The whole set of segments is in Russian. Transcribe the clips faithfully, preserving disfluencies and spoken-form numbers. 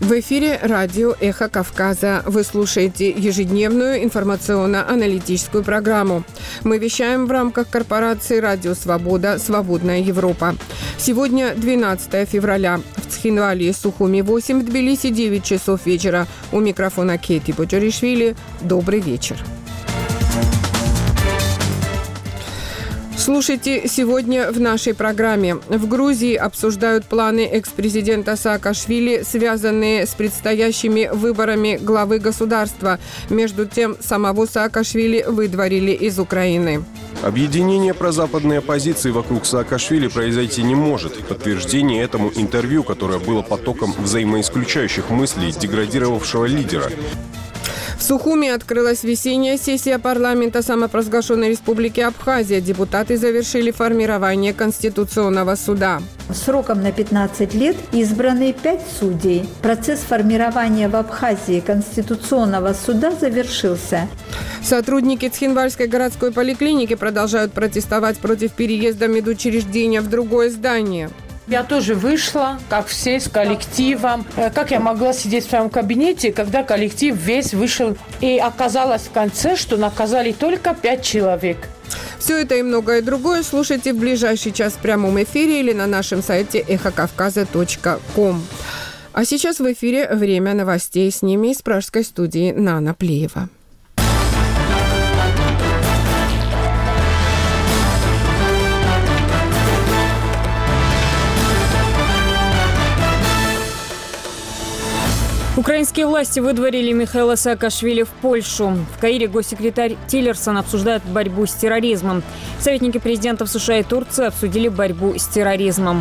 В эфире радио «Эхо Кавказа». Вы слушаете ежедневную информационно-аналитическую программу. Мы вещаем в рамках корпорации «Радио Свобода. Свободная Европа». Сегодня двенадцатое февраля. В Цхинвале, Сухуми восемь, в Тбилиси девять часов вечера. У микрофона Кети Боджаришвили. Добрый вечер. Слушайте сегодня в нашей программе. В Грузии обсуждают планы экс-президента Саакашвили, связанные с предстоящими выборами главы государства. Между тем, самого Саакашвили выдворили из Украины. Объединение прозападной оппозиции вокруг Саакашвили произойти не может. Подтверждение этому интервью, которое было потоком взаимоисключающих мыслей деградировавшего лидера. В Сухуми открылась весенняя сессия парламента самопровозглашенной республики Абхазия. Депутаты завершили формирование Конституционного суда. Сроком на пятнадцать лет избраны пять судей. Процесс формирования в Абхазии Конституционного суда завершился. Сотрудники Цхинвальской городской поликлиники продолжают протестовать против переезда медучреждения в другое здание. Я тоже вышла, как все, с коллективом. Как я могла сидеть в своем кабинете, когда коллектив весь вышел? И оказалось в конце, что наказали только пять человек. Все это и многое другое слушайте в ближайший час в прямом эфире или на нашем сайте эхо кавказа точка ком. А сейчас в эфире время новостей. С ними из пражской студии Нана Плиева. Украинские власти выдворили Михаила Саакашвили в Польшу. В Каире госсекретарь Тиллерсон обсуждает борьбу с терроризмом. Советники президентов США и Турции обсудили борьбу с терроризмом.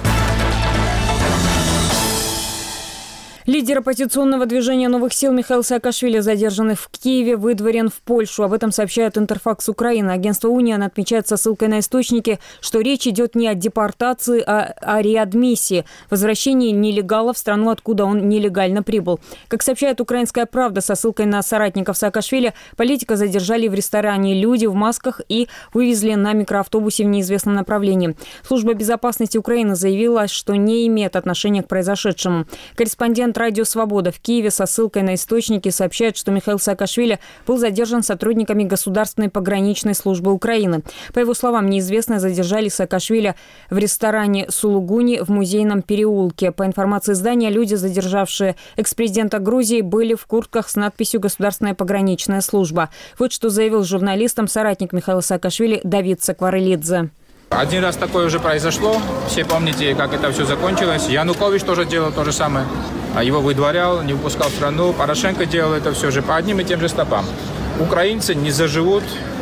Лидер оппозиционного движения «Новых сил» Михаил Саакашвили, задержанный в Киеве, выдворен в Польшу. Об этом сообщает Интерфакс Украина. Агентство «Униан» отмечает со ссылкой на источники, что речь идет не о депортации, а о реадмиссии, возвращении нелегала в страну, откуда он нелегально прибыл. Как сообщает «Украинская правда» со ссылкой на соратников Саакашвили, политика задержали в ресторане люди в масках и вывезли на микроавтобусе в неизвестном направлении. Служба безопасности Украины заявила, что не имеет отношения к произошедшему. Корреспондент «Радио Свобода» в Киеве со ссылкой на источники сообщает, что Михаил Саакашвили был задержан сотрудниками Государственной пограничной службы Украины. По его словам, неизвестные задержали Саакашвили в ресторане «Сулугуни» в Музейном переулке. По информации издания, люди, задержавшие экс-президента Грузии, были в куртках с надписью «Государственная пограничная служба». Вот что заявил журналистам соратник Михаила Саакашвили Давид Сакварелидзе. Один раз такое уже произошло. Все помните, как это все закончилось. Янукович тоже делал то же самое. Его выдворял, не выпускал в страну. Порошенко делал это все же по одним и тем же стопам. Украинцы не заживут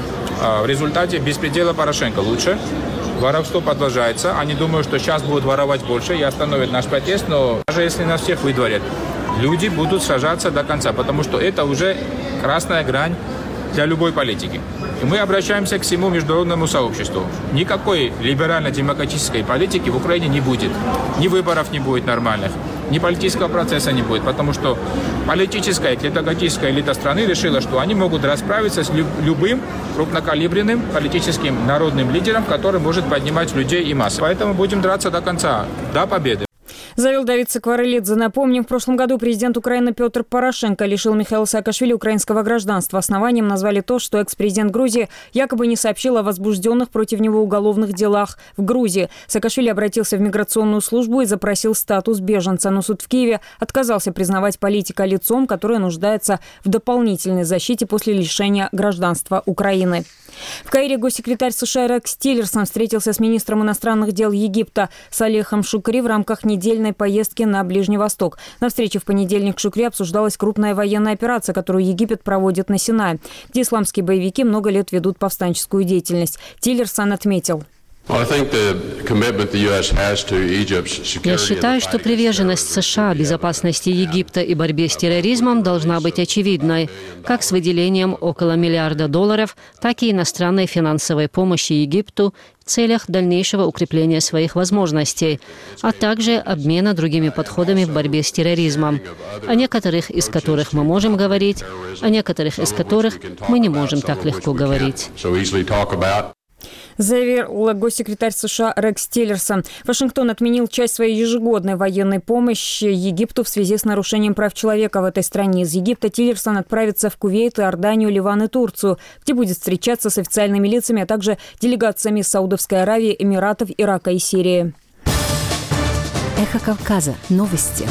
в результате беспредела Порошенко. Лучше. Воровство продолжается. Они думают, что сейчас будут воровать больше и остановят наш протест. Но даже если нас всех выдворят, люди будут сражаться до конца. Потому что это уже красная грань для любой политики. И мы обращаемся к всему международному сообществу. Никакой либерально-демократической политики в Украине не будет. Ни выборов не будет нормальных, ни политического процесса не будет, потому что политическая и клетократическая элита страны решила, что они могут расправиться с любым крупнокалиберным политическим народным лидером, который может поднимать людей и массы. Поэтому будем драться до конца, до победы. Заявил Давид Сакварелидзе. Напомним, в прошлом году президент Украины Петр Порошенко лишил Михаила Саакашвили украинского гражданства. Основанием назвали то, что экс-президент Грузии якобы не сообщил о возбужденных против него уголовных делах в Грузии. Саакашвили обратился в миграционную службу и запросил статус беженца. Но суд в Киеве отказался признавать политика лицом, которое нуждается в дополнительной защите после лишения гражданства Украины. В Каире госсекретарь США Рекс Тиллерсон встретился с министром иностранных дел Египта Салехом Шукри в рамках недельной поездки на Ближний Восток. На встрече в понедельник в Шукре обсуждалась крупная военная операция, которую Египет проводит на Синае, где исламские боевики много лет ведут повстанческую деятельность. Тиллерсон отметил: Я считаю, что приверженность США безопасности Египта и борьбе с терроризмом должна быть очевидной, как с выделением около миллиарда долларов, так и иностранной финансовой помощи Египту в целях дальнейшего укрепления своих возможностей, а также обмена другими подходами в борьбе с терроризмом, о некоторых из которых мы можем говорить, о некоторых из которых мы не можем так легко говорить. заявил госсекретарь США Рекс Тиллерсон. Вашингтон отменил часть своей ежегодной военной помощи Египту в связи с нарушением прав человека в этой стране. Из Египта Тиллерсон отправится в Кувейт, Иорданию, Ливан и Турцию, где будет встречаться с официальными лицами, а также делегациями Саудовской Аравии, Эмиратов, Ирака и Сирии. Эхо Кавказа. Новости.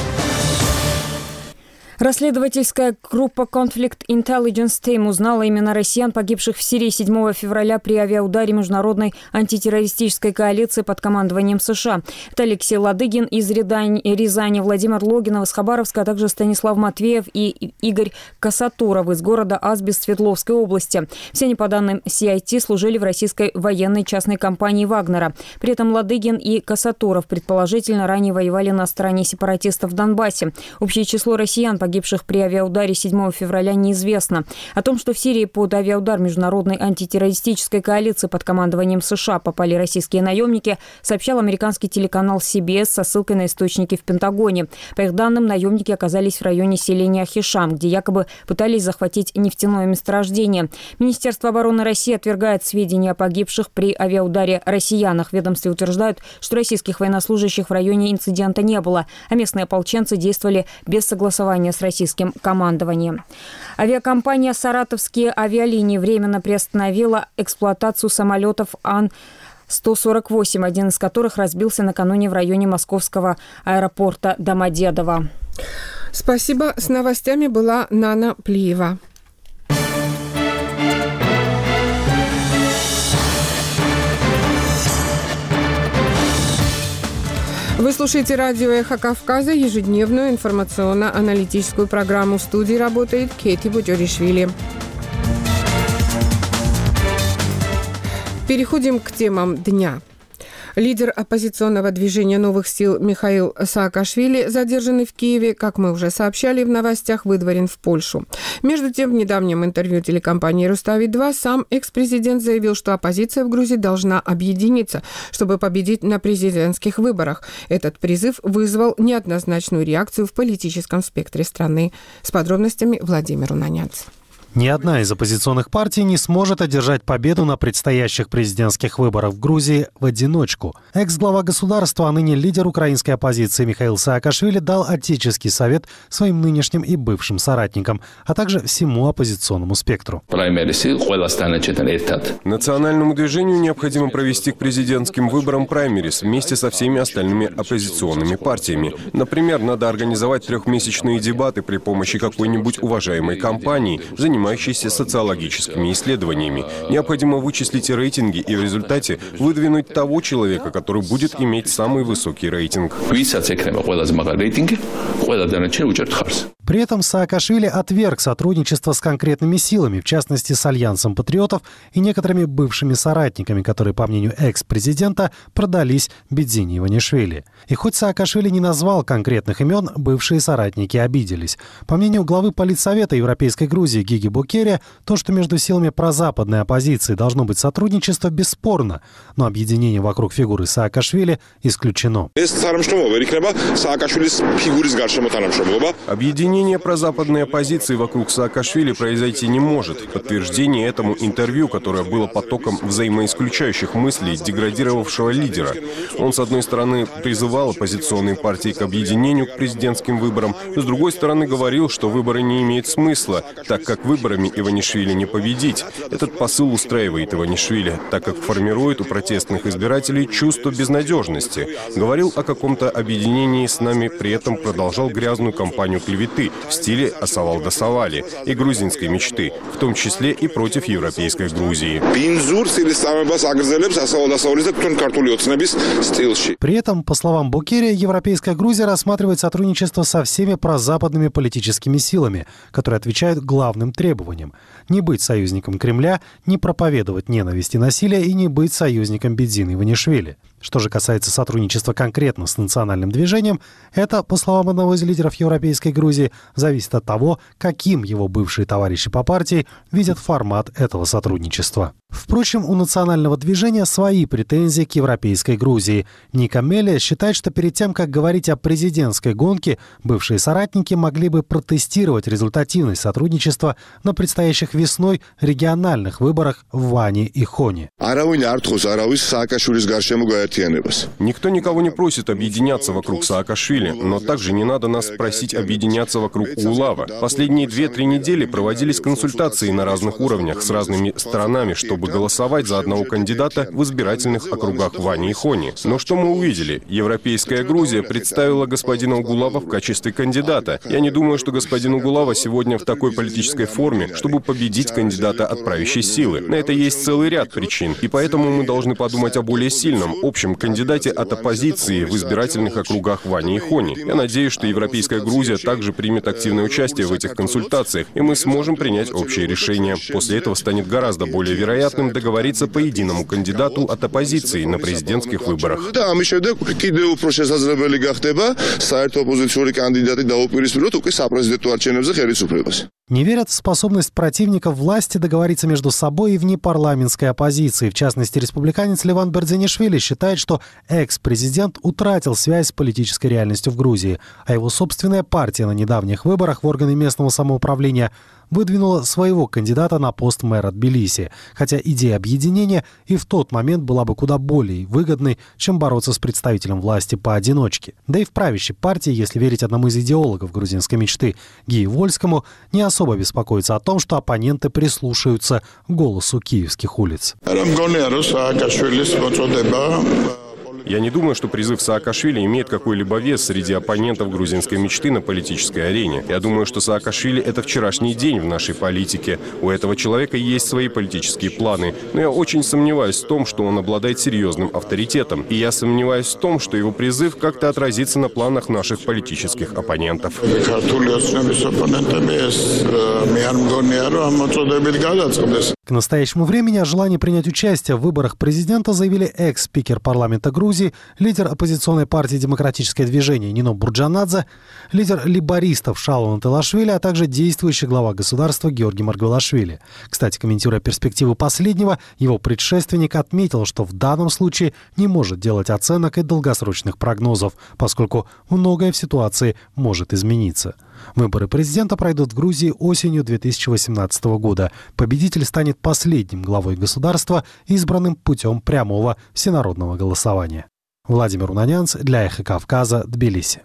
Расследовательская группа Conflict Intelligence Team узнала имена россиян, погибших в Сирии седьмого февраля при авиаударе международной антитеррористической коалиции под командованием США. Это Алексей Ладыгин из Рязани, Владимир Логинов из Хабаровска, а также Станислав Матвеев и Игорь Касатуров из города Азбест Свердловской области. Все они, по данным си ай ти, служили в российской военной частной компании «Вагнера». При этом Ладыгин и Касатуров предположительно ранее воевали на стороне сепаратистов в Донбассе. Общее число россиян, погибших при авиаударе седьмого февраля, неизвестно. О том, что в Сирии под авиаудар международной антитеррористической коалиции под командованием США попали российские наемники, сообщал американский телеканал си би эс со ссылкой на источники в Пентагоне. По их данным, наемники оказались в районе селения Хишам, где якобы пытались захватить нефтяное месторождение. Министерство обороны России отвергает сведения о погибших при авиаударе россиянах. В ведомстве утверждают, что российских военнослужащих в районе инцидента не было, а местные ополченцы действовали без согласования с российским командованием. Авиакомпания «Саратовские авиалинии» временно приостановила эксплуатацию самолетов Ан сто сорок восемь, один из которых разбился накануне в районе московского аэропорта Домодедово. Спасибо. С новостями была Нана Плиева. Вы слушаете радио «Эхо Кавказа», ежедневную информационно-аналитическую программу. В студии работает Кети Буджоришвили. Переходим к темам дня. Лидер оппозиционного движения «Новых сил» Михаил Саакашвили, задержанный в Киеве, как мы уже сообщали в новостях, выдворен в Польшу. Между тем, в недавнем интервью телекомпании «Рустави-два» сам экс-президент заявил, что оппозиция в Грузии должна объединиться, чтобы победить на президентских выборах. Этот призыв вызвал неоднозначную реакцию в политическом спектре страны. С подробностями Владимир Унанянц. Ни одна из оппозиционных партий не сможет одержать победу на предстоящих президентских выборах в Грузии в одиночку. Экс-глава государства, а ныне лидер украинской оппозиции Михаил Саакашвили дал отеческий совет своим нынешним и бывшим соратникам, а также всему оппозиционному спектру. Национальному движению необходимо провести к президентским выборам праймерис вместе со всеми остальными оппозиционными партиями. Например, надо организовать трехмесячные дебаты при помощи какой-нибудь уважаемой компании, занимающейся социологическими исследованиями. Необходимо вычислить рейтинги и в результате выдвинуть того человека, который будет иметь самый высокий рейтинг. При этом Саакашвили отверг сотрудничество с конкретными силами, в частности с Альянсом патриотов и некоторыми бывшими соратниками, которые, по мнению экс-президента, продались Бедзине Иванишвили. И хоть Саакашвили не назвал конкретных имен, бывшие соратники обиделись. По мнению главы Политсовета Европейской Грузии Гиги Букерия, то, что между силами прозападной оппозиции должно быть сотрудничество, бесспорно, но объединение вокруг фигуры Саакашвили исключено. Объединение прозападной оппозиции вокруг Саакашвили произойти не может. Подтверждение этому интервью, которое было потоком взаимоисключающих мыслей деградировавшего лидера. Он, с одной стороны, призывал оппозиционные партии к объединению к президентским выборам, с другой стороны, говорил, что выборы не имеют смысла, так как выборами Иванишвили не победить. Этот посыл устраивает Иванишвили, так как формирует у протестных избирателей чувство безнадежности. Говорил о каком-то объединении с нами, при этом продолжал грязную кампанию клеветы в стиле «Асавал-да-Савали» и грузинской мечты, в том числе и против европейской Грузии. При этом, по словам Букерия, европейская Грузия рассматривает сотрудничество со всеми прозападными политическими силами, которые отвечают главным требованиям – не быть союзником Кремля, не проповедовать ненависть и насилие и не быть союзником Бедзины Иванишвили. Что же касается сотрудничества конкретно с национальным движением, это, по словам одного из лидеров европейской Грузии, зависит от того, каким его бывшие товарищи по партии видят формат этого сотрудничества. Впрочем, у национального движения свои претензии к европейской Грузии. Ника Мелия считает, что перед тем, как говорить о президентской гонке, бывшие соратники могли бы протестировать результативность сотрудничества на предстоящих весной региональных выборах в Ване и Хоне. Никто никого не просит объединяться вокруг Саакашвили, но также не надо нас просить объединяться вокруг Улава. Последние две-три недели проводились консультации на разных уровнях с разными сторонами, чтобы голосовать за одного кандидата в избирательных округах Вани и Хони. Но что мы увидели? Европейская Грузия представила господина Угулава в качестве кандидата. Я не думаю, что господин Угулава сегодня в такой политической форме, чтобы победить кандидата от правящей силы. На это есть целый ряд причин, и поэтому мы должны подумать о более сильном, общем кандидате от оппозиции в избирательных округах Вани и Хони. Я надеюсь, что Европейская Грузия также примет активное участие в этих консультациях, и мы сможем принять общее решение. После этого станет гораздо более вероятным договориться по единому кандидату от оппозиции на президентских выборах. Не верят в способность противников власти договориться между собой и внепарламентской оппозицией. В частности, республиканец Леван Бердзинишвили считает, что экс-президент утратил связь с политической реальностью в Грузии, а его собственная партия на недавних выборах в органы местного самоуправления выдвинула своего кандидата на пост мэра Тбилиси, хотя идея объединения и в тот момент была бы куда более выгодной, чем бороться с представителем власти поодиночке. Да и в правящей партии, если верить одному из идеологов грузинской мечты Гии Вольскому, не особо беспокоится о том, что оппоненты прислушаются к голосу киевских улиц. Я не думаю, что призыв Саакашвили имеет какой-либо вес среди оппонентов грузинской мечты на политической арене. Я думаю, что Саакашвили — это вчерашний день в нашей политике. У этого человека есть свои политические планы. Но я очень сомневаюсь в том, что он обладает серьезным авторитетом. И я сомневаюсь в том, что его призыв как-то отразится на планах наших политических оппонентов. К настоящему времени о желании принять участие в выборах президента заявили экс-спикер парламента Грузии, лидер оппозиционной партии «Демократическое движение» Нино Бурджанадзе, лидер лейбористов Шалон Телашвили, а также действующий глава государства Георгий Маргвелашвили. Кстати, комментируя перспективы последнего, его предшественник отметил, что в данном случае не может делать оценок и долгосрочных прогнозов, поскольку многое в ситуации может измениться. Выборы президента пройдут в Грузии осенью две тысячи восемнадцатого года. Победитель станет последним главой государства, избранным путем прямого всенародного голосования. Владимир Унанянц для Эхо Кавказа, Тбилиси.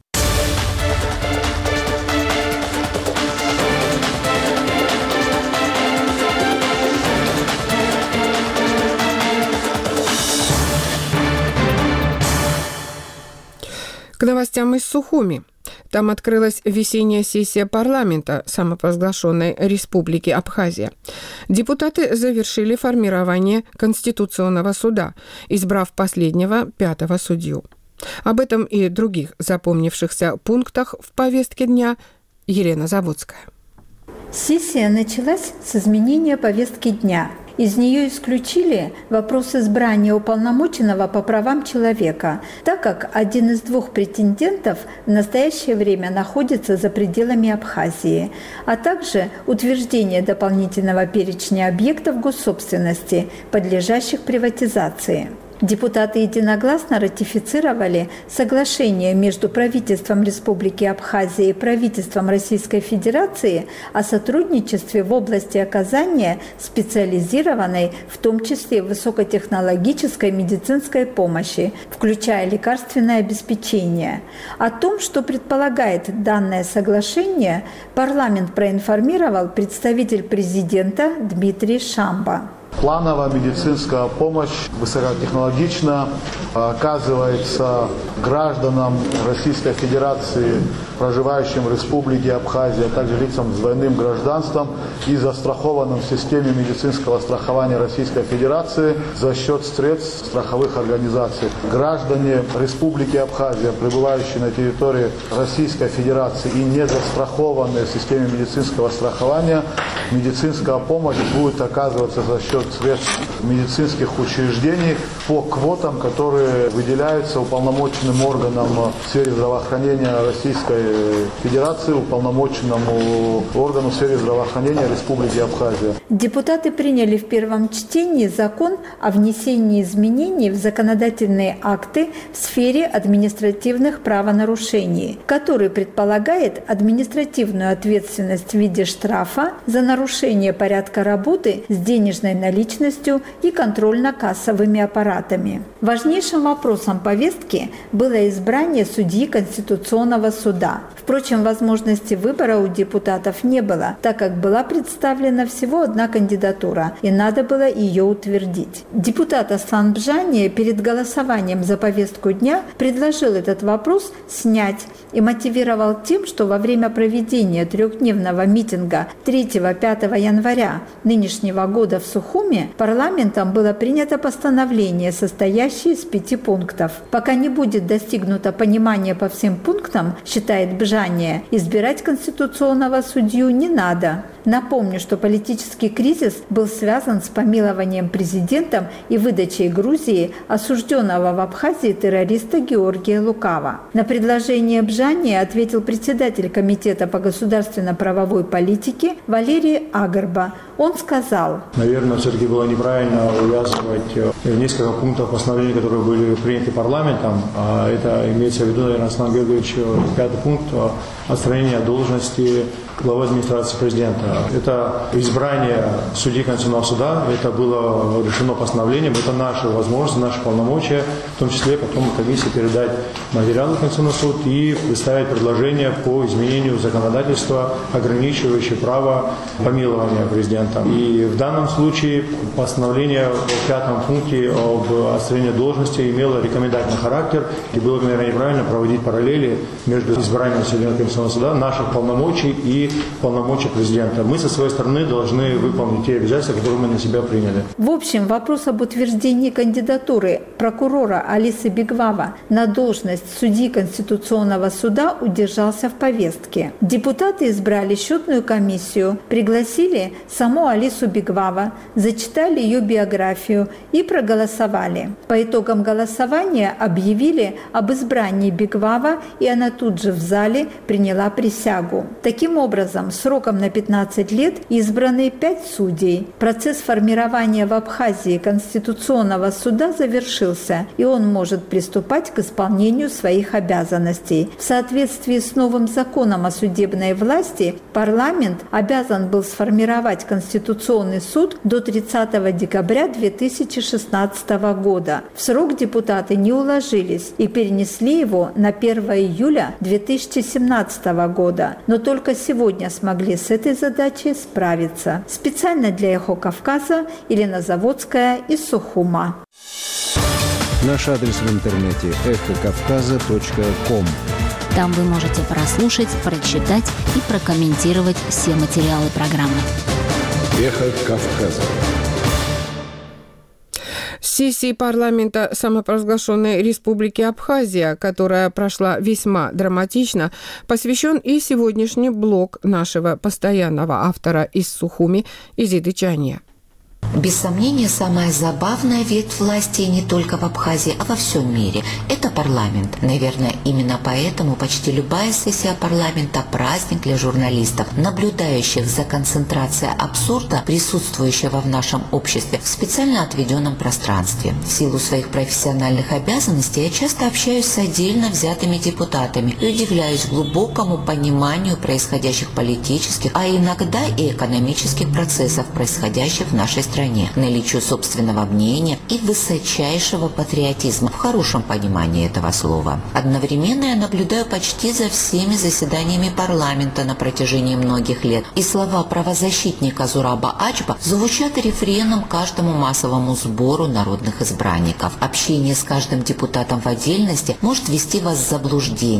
К новостям из Сухуми. Там открылась весенняя сессия парламента самопровозглашенной Республики Абхазия. Депутаты завершили формирование Конституционного суда, избрав последнего, пятого судью. Об этом и других запомнившихся пунктах в повестке дня Елена Заводская. Сессия началась с изменения повестки дня. Из нее исключили вопрос избрания уполномоченного по правам человека, так как один из двух претендентов в настоящее время находится за пределами Абхазии, а также утверждение дополнительного перечня объектов госсобственности, подлежащих приватизации. Депутаты единогласно ратифицировали соглашение между правительством Республики Абхазия и правительством Российской Федерации о сотрудничестве в области оказания специализированной, в том числе высокотехнологической медицинской помощи, включая лекарственное обеспечение. О том, что предполагает данное соглашение, парламент проинформировал представитель президента Дмитрий Шамба. Плановая медицинская помощь высокотехнологично оказывается гражданам Российской Федерации, проживающим в Республике Абхазия, а также лицам с двойным гражданством и застрахованным в системе медицинского страхования Российской Федерации за счет средств страховых организаций. Граждане Республики Абхазия, пребывающие на территории Российской Федерации и не застрахованные в системе медицинского страхования, медицинская помощь будет оказываться за счет средств медицинских учреждений по квотам, которые выделяются уполномоченным уполномоченным органом в сфере здравоохранения Российской Федерации, уполномоченному органу в сфере здравоохранения Республики Абхазия. Депутаты приняли в первом чтении закон о внесении изменений в законодательные акты в сфере административных правонарушений, который предполагает административную ответственность в виде штрафа за нарушение порядка работы с денежной наличностью и контрольно-кассовыми аппаратами. Важнейшим вопросом повестки было избрание судьи Конституционного суда. Впрочем, возможности выбора у депутатов не было, так как была представлена всего одна кандидатура, и надо было ее утвердить. Депутат Аслан Бжания перед голосованием за повестку дня предложил этот вопрос снять и мотивировал тем, что во время проведения трехдневного митинга третьего-пятого января нынешнего года в Сухуми парламентом было принято постановление, состоящее из пяти пунктов. Пока не будет достигнуто понимание по всем пунктам, считает Бжания, избирать конституционного судью не надо. Напомню, что политический кризис был связан с помилованием президентом и выдачей Грузии осужденного в Абхазии террориста Георгия Лукава. На предложение Бжания ответил председатель Комитета по государственно-правовой политике Валерий Агарба. Он сказал: наверное, все-таки было неправильно увязывать несколько пунктов постановления, которые были приняты парламентом. Это имеется в виду, наверное, Аслан Георгиевич, пятый пункт – отстранение от должности главы администрации президента. Это избрание судьи Конституционного суда, это было решено постановлением, это наши возможности, наши полномочия, в том числе потом комиссии передать материалы в Конституционный суд и представить предложение по изменению законодательства, ограничивающее право помилования президента. И в данном случае постановление в пятом пункте об отстранении должности имело рекомендательный характер, и было бы, наверное, неправильно проводить параллели между избранием судьи Конституционного суда, наших полномочий и полномочий президента. Мы со своей стороны должны выполнить те обязательства, которые мы на себя приняли. В общем, вопрос об утверждении кандидатуры прокурора Алисы Бигвава на должность судьи Конституционного суда удержался в повестке. Депутаты избрали счетную комиссию, пригласили саму Алису Бигвава, зачитали ее биографию и проголосовали. По итогам голосования объявили об избрании Бигвава, и она тут же в зале приняла присягу. Таким образом, сроком на пятнадцать лет избраны пять судей. Процесс формирования в Абхазии Конституционного суда завершился, и он может приступать к исполнению своих обязанностей. В соответствии с новым законом о судебной власти, парламент обязан был сформировать Конституционный суд до тридцатого декабря две тысячи шестнадцатого года. В срок депутаты не уложились и перенесли его на первое июля две тысячи семнадцатого года, но только сегодня смогли с этой задачей справиться. Специально для «Эхо Кавказа» Елена Заводская из Сухума. Наш адрес в интернете эхо кавказа точка ком. Там вы можете прослушать, прочитать и прокомментировать все материалы программы. Эхо Кавказа. Сессии парламента самопровозглашенной Республики Абхазия, которая прошла весьма драматично, посвящен и сегодняшний блог нашего постоянного автора из Сухуми Изиды Чания. Без сомнения, самая забавная ветвь власти не только в Абхазии, а во всем мире – это парламент. Наверное, именно поэтому почти любая сессия парламента – праздник для журналистов, наблюдающих за концентрацией абсурда, присутствующего в нашем обществе в специально отведенном пространстве. В силу своих профессиональных обязанностей я часто общаюсь с отдельно взятыми депутатами и удивляюсь глубокому пониманию происходящих политических, а иногда и экономических процессов, происходящих в нашей стране. Стране, наличию собственного мнения и высочайшего патриотизма в хорошем понимании этого слова. Одновременно я наблюдаю почти за всеми заседаниями парламента на протяжении многих лет, и слова правозащитника Зураба Ачба звучат рефреном каждому массовому сбору народных избранников. Общение с каждым депутатом в отдельности может ввести вас в заблуждение,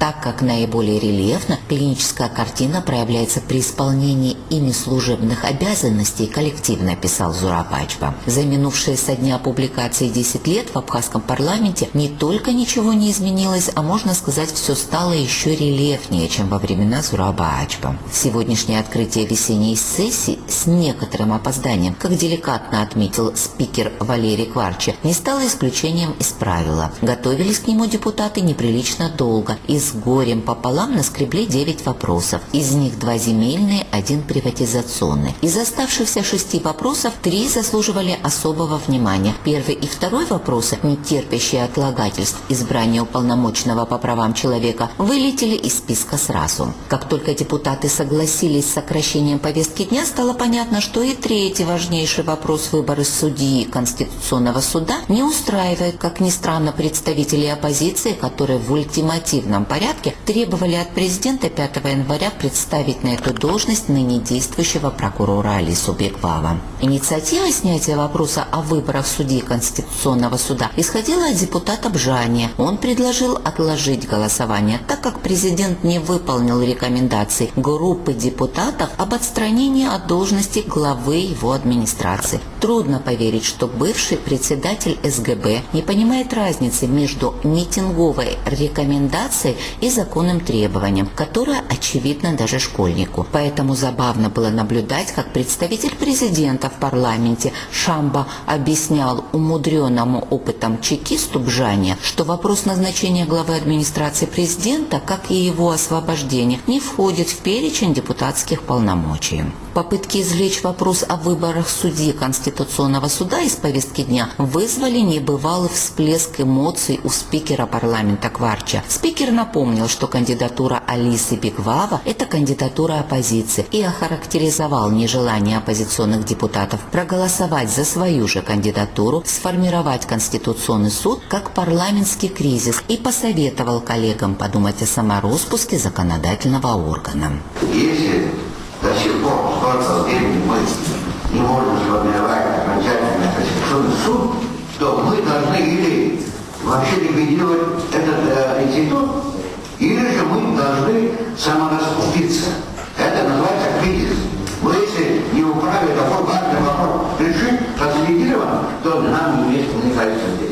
так как наиболее рельефно клиническая картина проявляется при исполнении ими служебных обязанностей, коллективно писал Зураб Ачба. За минувшие со дня публикации десять лет в абхазском парламенте не только ничего не изменилось, а можно сказать, все стало еще рельефнее, чем во времена Зураба Ачба. Сегодняшнее открытие весенней сессии с некоторым опозданием, как деликатно отметил спикер Валерий Кварча, не стало исключением из правила. Готовились к нему депутаты неприлично долго и с горем пополам наскребли девять вопросов. Из них два земельные, один приватизационный. Из оставшихся шести вопросов три заслуживали особого внимания. Первый и второй вопросы, не терпящие отлагательств избрания уполномоченного по правам человека, вылетели из списка сразу. Как только депутаты согласились с сокращением повестки дня, стало понятно, что и третий важнейший вопрос выбора судьи Конституционного суда не устраивает, как ни странно, представителей оппозиции, которые в ультимативном порядке требовали от президента пятого января представить на эту должность ныне действующего прокурора Алису Бигвава. Инициатива снятия вопроса о выборах судьи Конституционного суда исходила от депутата Бжания. Он предложил отложить голосование, так как президент не выполнил рекомендаций группы депутатов об отстранении от должности главы его администрации. Трудно поверить, что бывший председатель эс гэ бэ не понимает разницы между митинговой рекомендацией и законным требованием, которое очевидно даже школьнику. Поэтому забавно было наблюдать, как представитель президента в парламенте Шамба объяснял умудренному опытом чекисту Бжания, что вопрос назначения главы администрации президента, как и его освобождение, не входит в перечень депутатских полномочий. Попытки извлечь вопрос о выборах судьи Конституционного суда из повестки дня вызвали небывалый всплеск эмоций у спикера парламента Кварча. Спикер напомнил, что кандидатура Алисы Бигвава – это кандидатура оппозиции, и охарактеризовал нежелание оппозиционных депутатов проголосовать за свою же кандидатуру, сформировать Конституционный суд как парламентский кризис, и посоветовал коллегам подумать о самороспуске законодательного органа. Если до сих пор столько времени мы не можем сформировать окончательный Конституционный суд, то мы должны или вообще ликвидировать этот э, институт, или же мы должны самораспуститься. Это называется кризис. Но если не управе такой важный вопрос решить консолидированно, то нам не есть, мне кажется, здесь.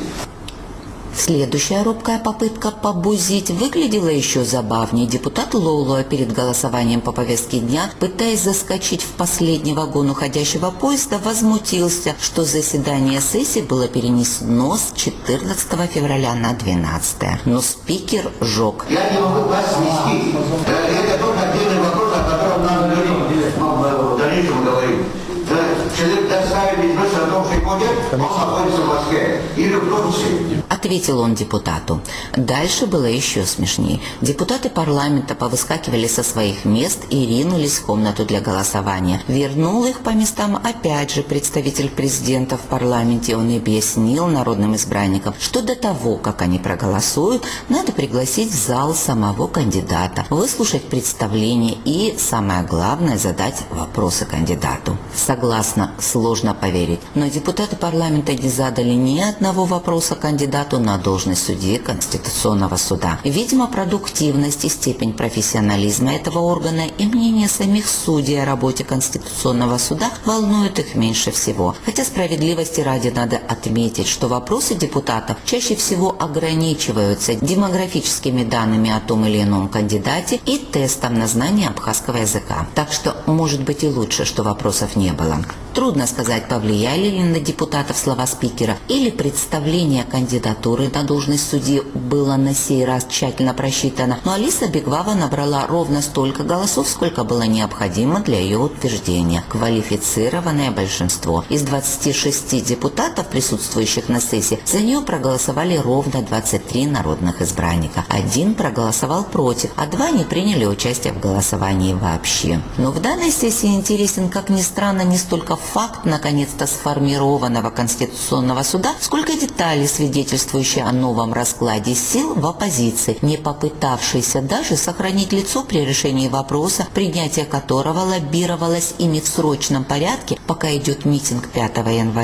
Следующая робкая попытка побузить выглядела еще забавнее. Депутат Лолуа перед голосованием по повестке дня, пытаясь заскочить в последний вагон уходящего поезда, возмутился, что заседание сессии было перенесено с четырнадцатого февраля на двенадцатое. Но спикер жег. Я не могу вас свести. Это тоже отдельный вопрос, о котором надо в дальнейшем говорить. Человек доставит известно о том, что ходит, он находится в Москве или в Турции. Ответил он депутату. Дальше было еще смешнее. Депутаты парламента повыскакивали со своих мест и ринулись в комнату для голосования. Вернул их по местам опять же представитель президента в парламенте. Он объяснил народным избранникам, что до того, как они проголосуют, надо пригласить в зал самого кандидата, выслушать представление и, самое главное, задать вопросы кандидату. Согласна, сложно поверить, но депутаты парламента не задали ни одного вопроса кандидату на должность судьи Конституционного суда. Видимо, продуктивность и степень профессионализма этого органа и мнение самих судей о работе Конституционного суда волнуют их меньше всего. Хотя справедливости ради надо отметить, что вопросы депутатов чаще всего ограничиваются демографическими данными о том или ином кандидате и тестом на знание абхазского языка. Так что, может быть, и лучше, что вопросов не было. Трудно сказать, повлияли ли на депутатов слова спикера, или представление кандидатуры на должность судьи было на сей раз тщательно просчитано, но Алиса Бигвава набрала ровно столько голосов, сколько было необходимо для ее утверждения. Квалифицированное большинство. Из двадцати шести депутатов, присутствующих на сессии, за нее проголосовали ровно двадцать три народных избранника. Один проголосовал против, а два не приняли участие в голосовании вообще. Но в данной сессии интересен, как ни странно, не столько факт наконец-то сформированного Конституционного суда, сколько детали, свидетельствующие о новом раскладе сил в оппозиции, не попытавшейся даже сохранить лицо при решении вопроса, принятие которого лоббировалось ими в срочном порядке, пока идет митинг пятого января. По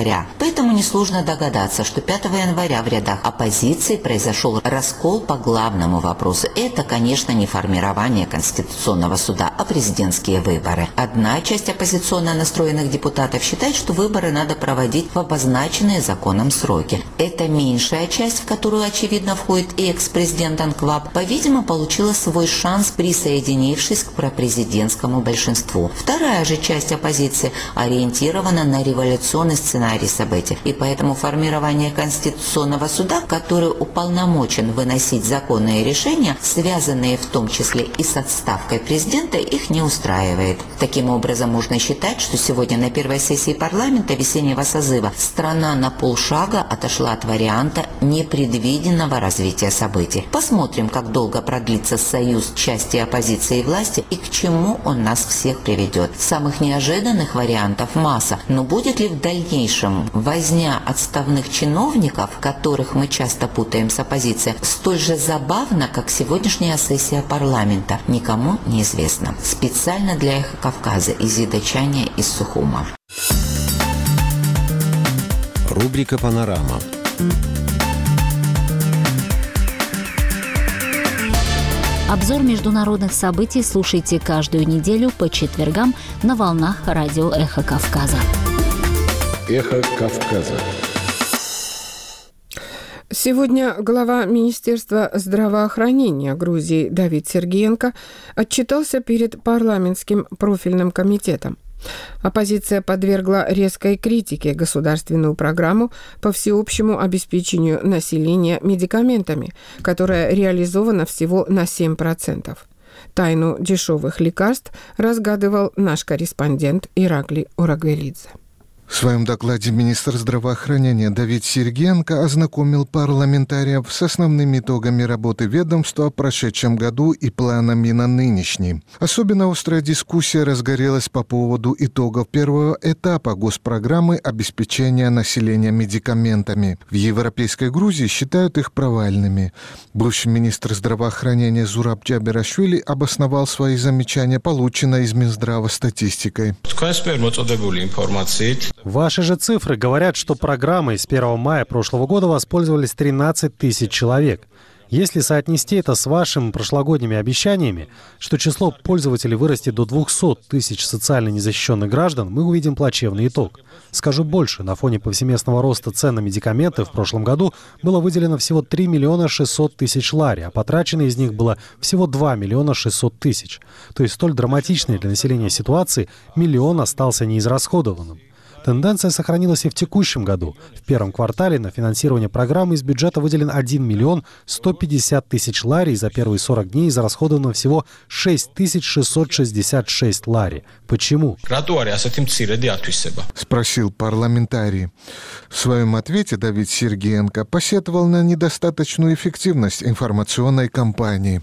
Поэтому несложно догадаться, что пятого января в рядах оппозиции произошел раскол по главному вопросу. Это, конечно, не формирование Конституционного суда, а президентские выборы. Одна часть оппозиционно настроенных депутатов считает, что выборы надо проводить в обозначенные законом сроки. Это меньшая часть, в которую, очевидно, входит и экс-президент Анкваб, по-видимому, получила свой шанс, присоединившись к пропрезидентскому большинству. Вторая же часть оппозиции ориентирована на революционный сценарий событий, и поэтому формирование Конституционного суда, который уполномочен выносить законные решения, связанные в том числе и с отставкой президента, их не устраивает. Таким образом, можно считать, что сегодня на первой сессии парламента весеннего созыва страна на полшага отошла от варианта непредвиденного развития событий. Посмотрим, как долго продлится союз части оппозиции и власти и к чему он нас всех приведет. Самых неожиданных вариантов масса, но будет ли в дальнейшем возня отставных чиновников, которых мы часто путаем с оппозицией, столь же забавно, как сегодняшняя сессия парламента, никому не известно. Специально для «Эхо Кавказа» Изида Чаня из Сухума. Рубрика «Панорама». Обзор международных событий слушайте каждую неделю по четвергам на волнах радио «Эхо Кавказа». «Эхо Кавказа». Сегодня глава Министерства здравоохранения Грузии Давид Сергеенко отчитался перед парламентским профильным комитетом. Оппозиция подвергла резкой критике государственную программу по всеобщему обеспечению населения медикаментами, которая реализована всего на семь процентов. Тайну дешевых лекарств разгадывал наш корреспондент Ираклий Урагвелидзе. В своем докладе министр здравоохранения Давид Сергеенко ознакомил парламентариев с основными итогами работы ведомства в прошедшем году и планами на нынешний. Особенно острая дискуссия разгорелась по поводу итогов первого этапа госпрограммы обеспечения населения медикаментами. В Европейской Грузии считают их провальными. Бывший министр здравоохранения Зураб Джаберашвили обосновал свои замечания, полученной из Минздрава статистикой. Ваши же цифры говорят, что программой с первого мая прошлого года воспользовались тринадцать тысяч человек. Если соотнести это с вашими прошлогодними обещаниями, что число пользователей вырастет до двухсот тысяч социально незащищенных граждан, мы увидим плачевный итог. Скажу больше, на фоне повсеместного роста цен на медикаменты в прошлом году было выделено всего три миллиона шестьсот тысяч лари, а потрачено из них было всего два миллиона шестьсот тысяч. То есть столь драматичной для населения ситуации миллион остался неизрасходованным. Тенденция сохранилась и в текущем году. В первом квартале на финансирование программы из бюджета выделен один миллион сто пятьдесят тысяч лари, за первые сорок дней израсходовано всего шесть тысяч шестьсот шестьдесят шесть лари. Почему? Спросил парламентарий. В своем ответе Давид Сергеенко посетовал на недостаточную эффективность информационной кампании.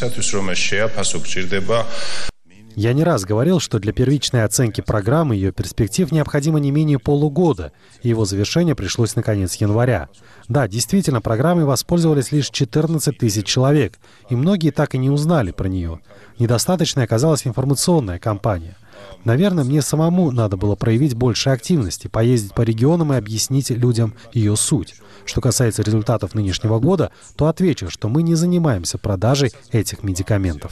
Я не раз говорил, что для первичной оценки программы и ее перспектив необходимо не менее полугода, и его завершение пришлось на конец января. Да, действительно, программой воспользовались лишь четырнадцать тысяч человек, и многие так и не узнали про нее. Недостаточной оказалась информационная кампания. Наверное, мне самому надо было проявить больше активности, поездить по регионам и объяснить людям ее суть. Что касается результатов нынешнего года, то отвечу, что мы не занимаемся продажей этих медикаментов.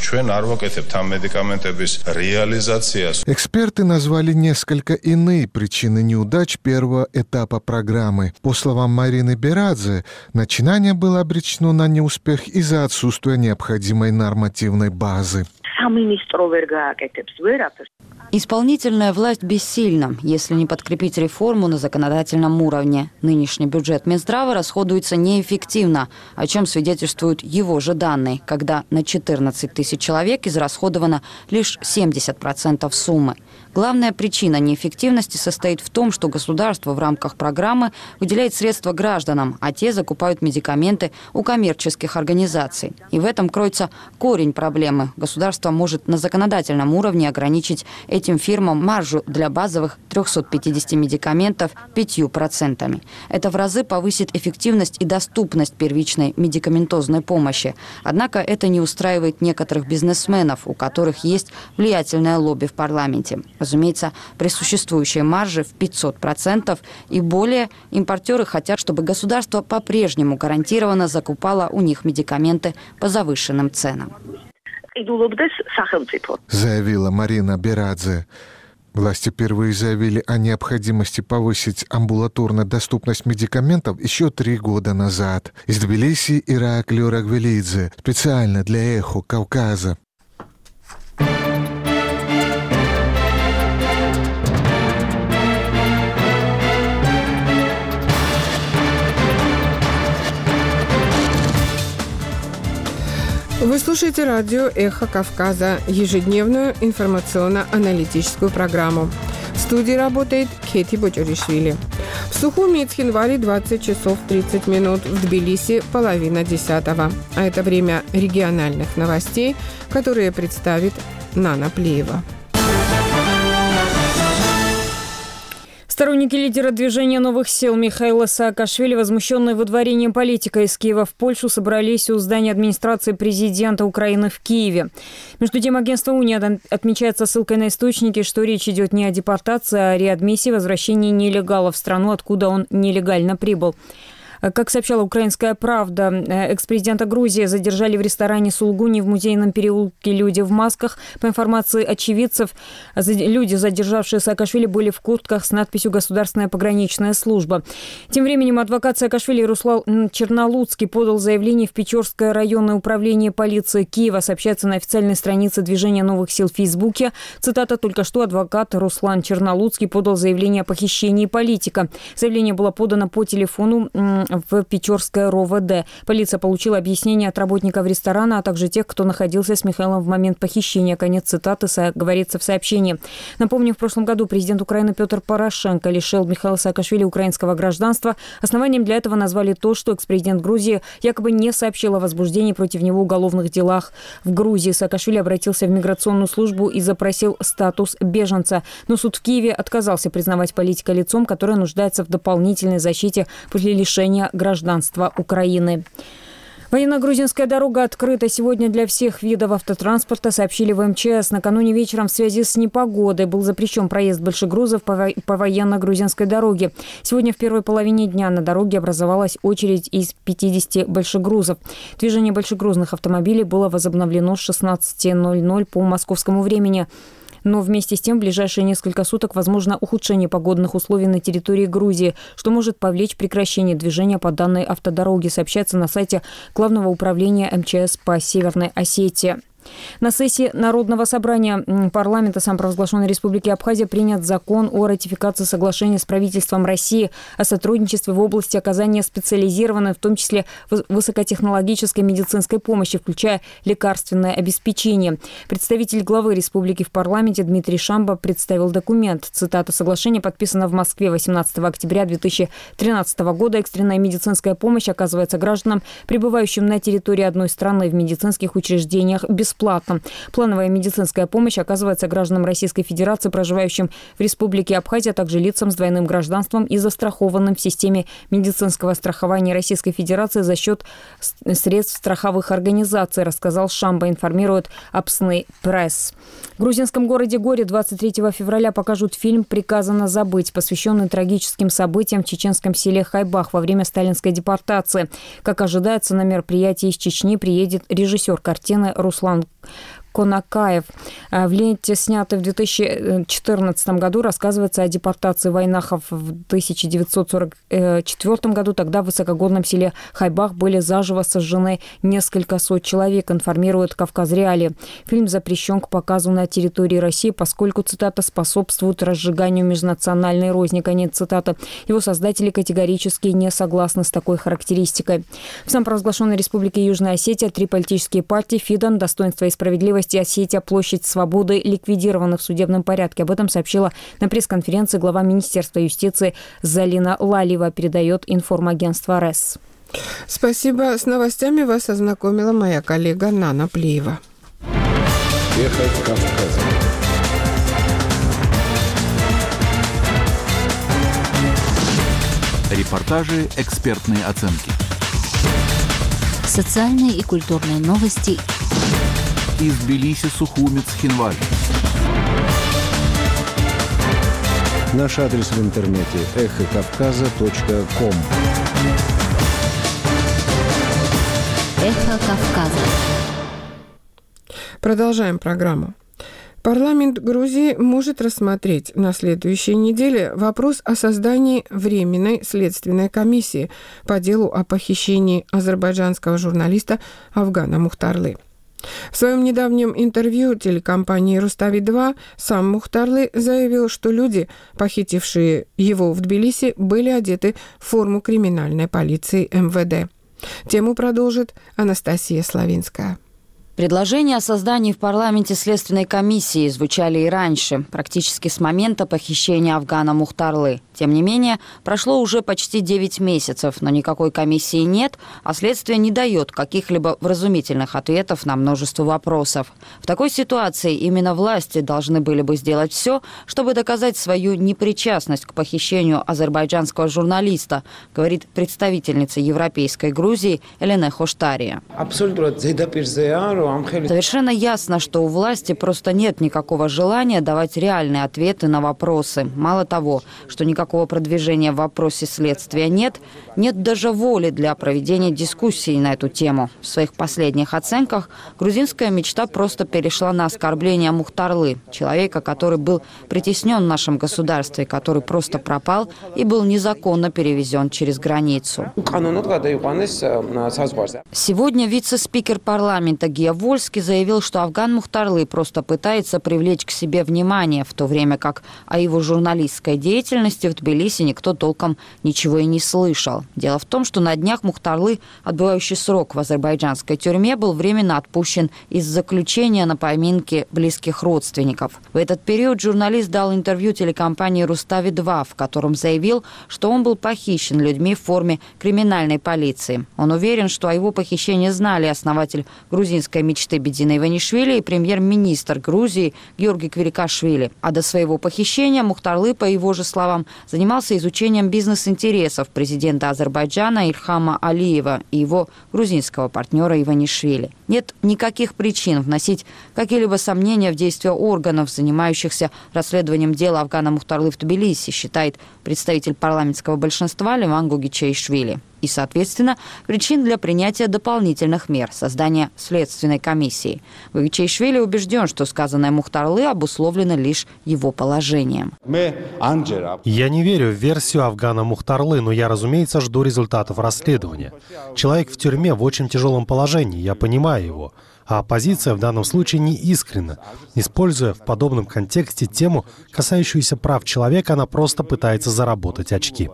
Эксперты назвали несколько иные причины неудач первого этапа программы. По словам Марины Берадзе, начинание было обречено на неуспех из-за отсутствия необходимой нормативной базы. Исполнительная власть бессильна, если не подкрепить реформу на законодательном уровне. Нынешний бюджет Минздрава расходуется неэффективно, о чем свидетельствуют его же данные, когда на четырнадцать тысяч человек израсходовано лишь семьдесят процентов суммы. Главная причина неэффективности состоит в том, что государство в рамках программы выделяет средства гражданам, а те закупают медикаменты у коммерческих организаций. И в этом кроется корень проблемы. Государство правительство может на законодательном уровне ограничить этим фирмам маржу для базовых трехсот пятидесяти медикаментов пятью процентами. Это в разы повысит эффективность и доступность первичной медикаментозной помощи. Однако это не устраивает некоторых бизнесменов, у которых есть влиятельное лобби в парламенте. Разумеется, при существующей марже в пятьсот процентов и более импортеры хотят, чтобы государство по-прежнему гарантированно закупало у них медикаменты по завышенным ценам. Заявила Марина Берадзе. Власти впервые заявили о необходимости повысить амбулаторную доступность медикаментов еще три года назад. Из Тбилиси Ираклий Рагвелидзе. Специально для «Эхо Кавказа». Вы слушаете радио «Эхо Кавказа», ежедневную информационно-аналитическую программу. В студии работает Кети Боджоришвили. В Сухуми и Цхинвале двадцать часов тридцать минут, в Тбилиси половина десятого. А это время региональных новостей, которые представит Нана Плиева. Сторонники лидера движения новых сил Михаила Саакашвили, возмущенные выдворением политика из Киева в Польшу, собрались у здания администрации президента Украины в Киеве. Между тем, агентство «Уния» отмечает со ссылкой на источники, что речь идет не о депортации, а о реадмиссии, возвращении нелегала в страну, откуда он нелегально прибыл. Как сообщала «Украинская правда», экс-президента Грузии задержали в ресторане «Сулгуни» в музейном переулке «Люди в масках». По информации очевидцев, люди, задержавшие Саакашвили, были в куртках с надписью «Государственная пограничная служба». Тем временем адвокат Саакашвили Руслан Чернолуцкий подал заявление в Печорское районное управление полиции Киева, сообщается на официальной странице движения новых сил в Фейсбуке. Цитата: «Только что адвокат Руслан Чернолуцкий подал заявление о похищении политика. Заявление было подано по телефону в Печорское РОВД. Полиция получила объяснение от работников ресторана, а также тех, кто находился с Михаилом в момент похищения». Конец цитаты говорится в сообщении. Напомню, в прошлом году президент Украины Петр Порошенко лишил Михаила Саакашвили украинского гражданства. Основанием для этого назвали то, что экс-президент Грузии якобы не сообщил о возбуждении против него уголовных делах в Грузии. Саакашвили обратился в миграционную службу и запросил статус беженца. Но суд в Киеве отказался признавать политика лицом, которое нуждается в дополнительной защите после лишения гражданства Украины. Военно-грузинская дорога открыта сегодня для всех видов автотранспорта, сообщили в эм че эс. Накануне вечером в связи с непогодой был запрещен проезд большегрузов по, во- по военно-грузинской дороге. Сегодня в первой половине дня на дороге образовалась очередь из пятидесяти большегрузов. Движение большегрузных автомобилей было возобновлено с шестнадцати ноль-ноль по московскому времени. Но вместе с тем в ближайшие несколько суток возможно ухудшение погодных условий на территории Грузии, что может повлечь прекращение движения по данной автодороге, сообщается на сайте Главного управления эм че эс по Северной Осетии. На сессии Народного собрания парламента самопровозглашенной Республики Абхазия принят закон о ратификации соглашения с правительством России о сотрудничестве в области оказания специализированной, в том числе высокотехнологической медицинской помощи, включая лекарственное обеспечение. Представитель главы республики в парламенте Дмитрий Шамба представил документ. Цитата: «Соглашение подписано в Москве восемнадцатого октября две тысячи тринадцатого года. Экстренная медицинская помощь оказывается гражданам, пребывающим на территории одной страны в медицинских учреждениях бесплатно. Плановая медицинская помощь оказывается гражданам Российской Федерации, проживающим в Республике Абхазия, а также лицам с двойным гражданством и застрахованным в системе медицинского страхования Российской Федерации за счет средств страховых организаций», рассказал Шамба, информирует Апсны Пресс. В грузинском городе Горе двадцать третьего февраля покажут фильм «Приказано забыть», посвященный трагическим событиям в чеченском селе Хайбах во время сталинской депортации. Как ожидается, на мероприятие из Чечни приедет режиссер картины Руслан Конакаев. В ленте, снятой в две тысячи четырнадцатом году, рассказывается о депортации войнахов в тысяча девятьсот сорок четвёртом году. Тогда в высокогорном селе Хайбах были заживо сожжены несколько сот человек, информирует «Кавказ Реалии». Фильм запрещен к показу на территории России, поскольку, цитата, «способствует разжиганию межнациональной розни». Конец цитаты. Его создатели категорически не согласны с такой характеристикой. В самопровозглашенной Республике Южная Осетия три политические партии: Фидан, Достоинство и справедливость, и Осетия Площадь Свободы ликвидированы в судебном порядке. Об этом сообщила на пресс-конференции глава Министерства юстиции Залина Лалиева, передает информагентство РЭС. Спасибо. С новостями вас ознакомила моя коллега Нана Плиева. Эхо Кавказа. Репортажи, экспертные оценки. Социальные и культурные новости. Из Тбилиси, Сухуми, Цхинвали. Наш адрес в интернете эхо кавказа точка ком. Эхо Кавказа. Продолжаем программу. Парламент Грузии может рассмотреть на следующей неделе вопрос о создании Временной следственной комиссии по делу о похищении азербайджанского журналиста Афгана Мухтарлы. В своем недавнем интервью телекомпании «Рустави-два» сам Мухтарлы заявил, что люди, похитившие его в Тбилиси, были одеты в форму криминальной полиции эм вэ дэ. Тему продолжит Анастасия Славинская. Предложения о создании в парламенте следственной комиссии звучали и раньше, практически с момента похищения Афгана Мухтарлы. Тем не менее, прошло уже почти девять месяцев, но никакой комиссии нет, а следствие не дает каких-либо вразумительных ответов на множество вопросов. В такой ситуации именно власти должны были бы сделать все, чтобы доказать свою непричастность к похищению азербайджанского журналиста, говорит представительница Европейской Грузии Элена Хоштария. Совершенно ясно, что у власти просто нет никакого желания давать реальные ответы на вопросы. Мало того, что никакого продвижения в вопросе следствия нет, нет даже воли для проведения дискуссий на эту тему. В своих последних оценках грузинская мечта просто перешла на оскорбление Мухтарлы, человека, который был притеснен в нашем государстве, который просто пропал и был незаконно перевезен через границу. Сегодня вице-спикер парламента Гия Вольский заявил, что Афган Мухтарлы просто пытается привлечь к себе внимание, в то время как о его журналистской деятельности в Тбилиси никто толком ничего и не слышал. Дело в том, что на днях Мухтарлы, отбывающий срок в азербайджанской тюрьме, был временно отпущен из заключения на поминки близких родственников. В этот период журналист дал интервью телекомпании «Рустави-два», в котором заявил, что он был похищен людьми в форме криминальной полиции. Он уверен, что о его похищении знали основатель грузинской мечты Бедина Иванишвили и премьер-министр Грузии Георгий Квирикашвили. А до своего похищения Мухтарлы, по его же словам, занимался изучением бизнес-интересов президента Азербайджана Ильхама Алиева и его грузинского партнера Иванишвили. Нет никаких причин вносить какие-либо сомнения в действия органов, занимающихся расследованием дела Афгана Мухтарлы в Тбилиси, считает представитель парламентского большинства Леван Гугичаишвили. И, соответственно, причин для принятия дополнительных мер, создания следственной комиссии. Гугичаишвили убежден, что сказанное Мухтарлы обусловлено лишь его положением. Я не верю в версию Афгана Мухтарлы, но я, разумеется, жду результатов расследования. Человек в тюрьме в очень тяжелом положении, я понимаю его. А оппозиция в данном случае не искренна. Используя в подобном контексте тему, касающуюся прав человека, она просто пытается заработать очки.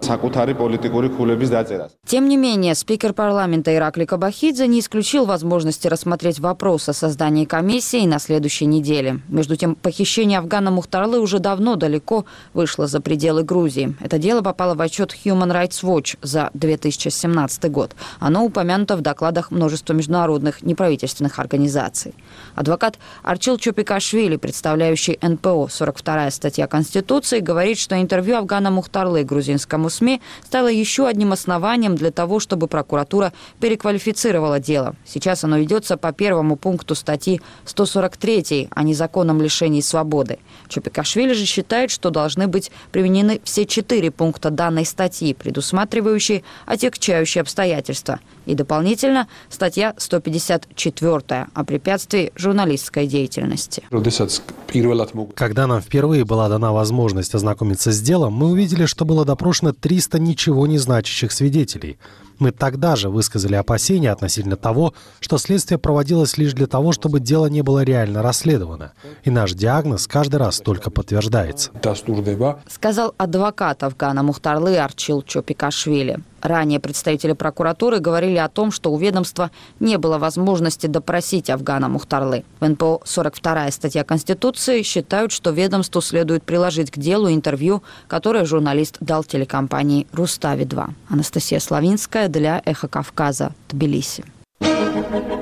Тем не менее, спикер парламента Иракли Кабахидзе не исключил возможности рассмотреть вопрос о создании комиссии на следующей неделе. Между тем, похищение Афгана Мухтарлы уже давно далеко вышло за пределы Грузии. Это дело попало в отчет Human Rights Watch за две тысячи семнадцатый год. Оно упомянуто в докладах множества международных неправительственных организаций. Адвокат Арчил Чопикашвили, представляющий эн пэ о, сорок вторая статья Конституции, говорит, что интервью Афгана Мухтарлы грузинскому СМИ стало еще одним основанием для того, чтобы прокуратура переквалифицировала дело. Сейчас оно ведется по первому пункту статьи сто сорок три о незаконном лишении свободы. Чопикашвили же считает, что должны быть применены все четыре пункта данной статьи, предусматривающие отягчающие обстоятельства. И дополнительно статья сто пятьдесят четыре о препятствии журналистской деятельности. Когда нам впервые была дана возможность ознакомиться с делом, мы увидели, что было допрошено триста ничего не значащих свидетелей. Мы тогда же высказали опасения относительно того, что следствие проводилось лишь для того, чтобы дело не было реально расследовано. И наш диагноз каждый раз только подтверждается. Сказал адвокат Афгана Мухтарлы Арчил Чопикашвили. Ранее представители прокуратуры говорили о том, что у ведомства не было возможности допросить Афгана Мухтарлы. В эн пэ о сорок вторая статья Конституции считают, что ведомству следует приложить к делу интервью, которое журналист дал телекомпании «Рустави-два». Анастасия Славинская для «Эхо Кавказа», Тбилиси.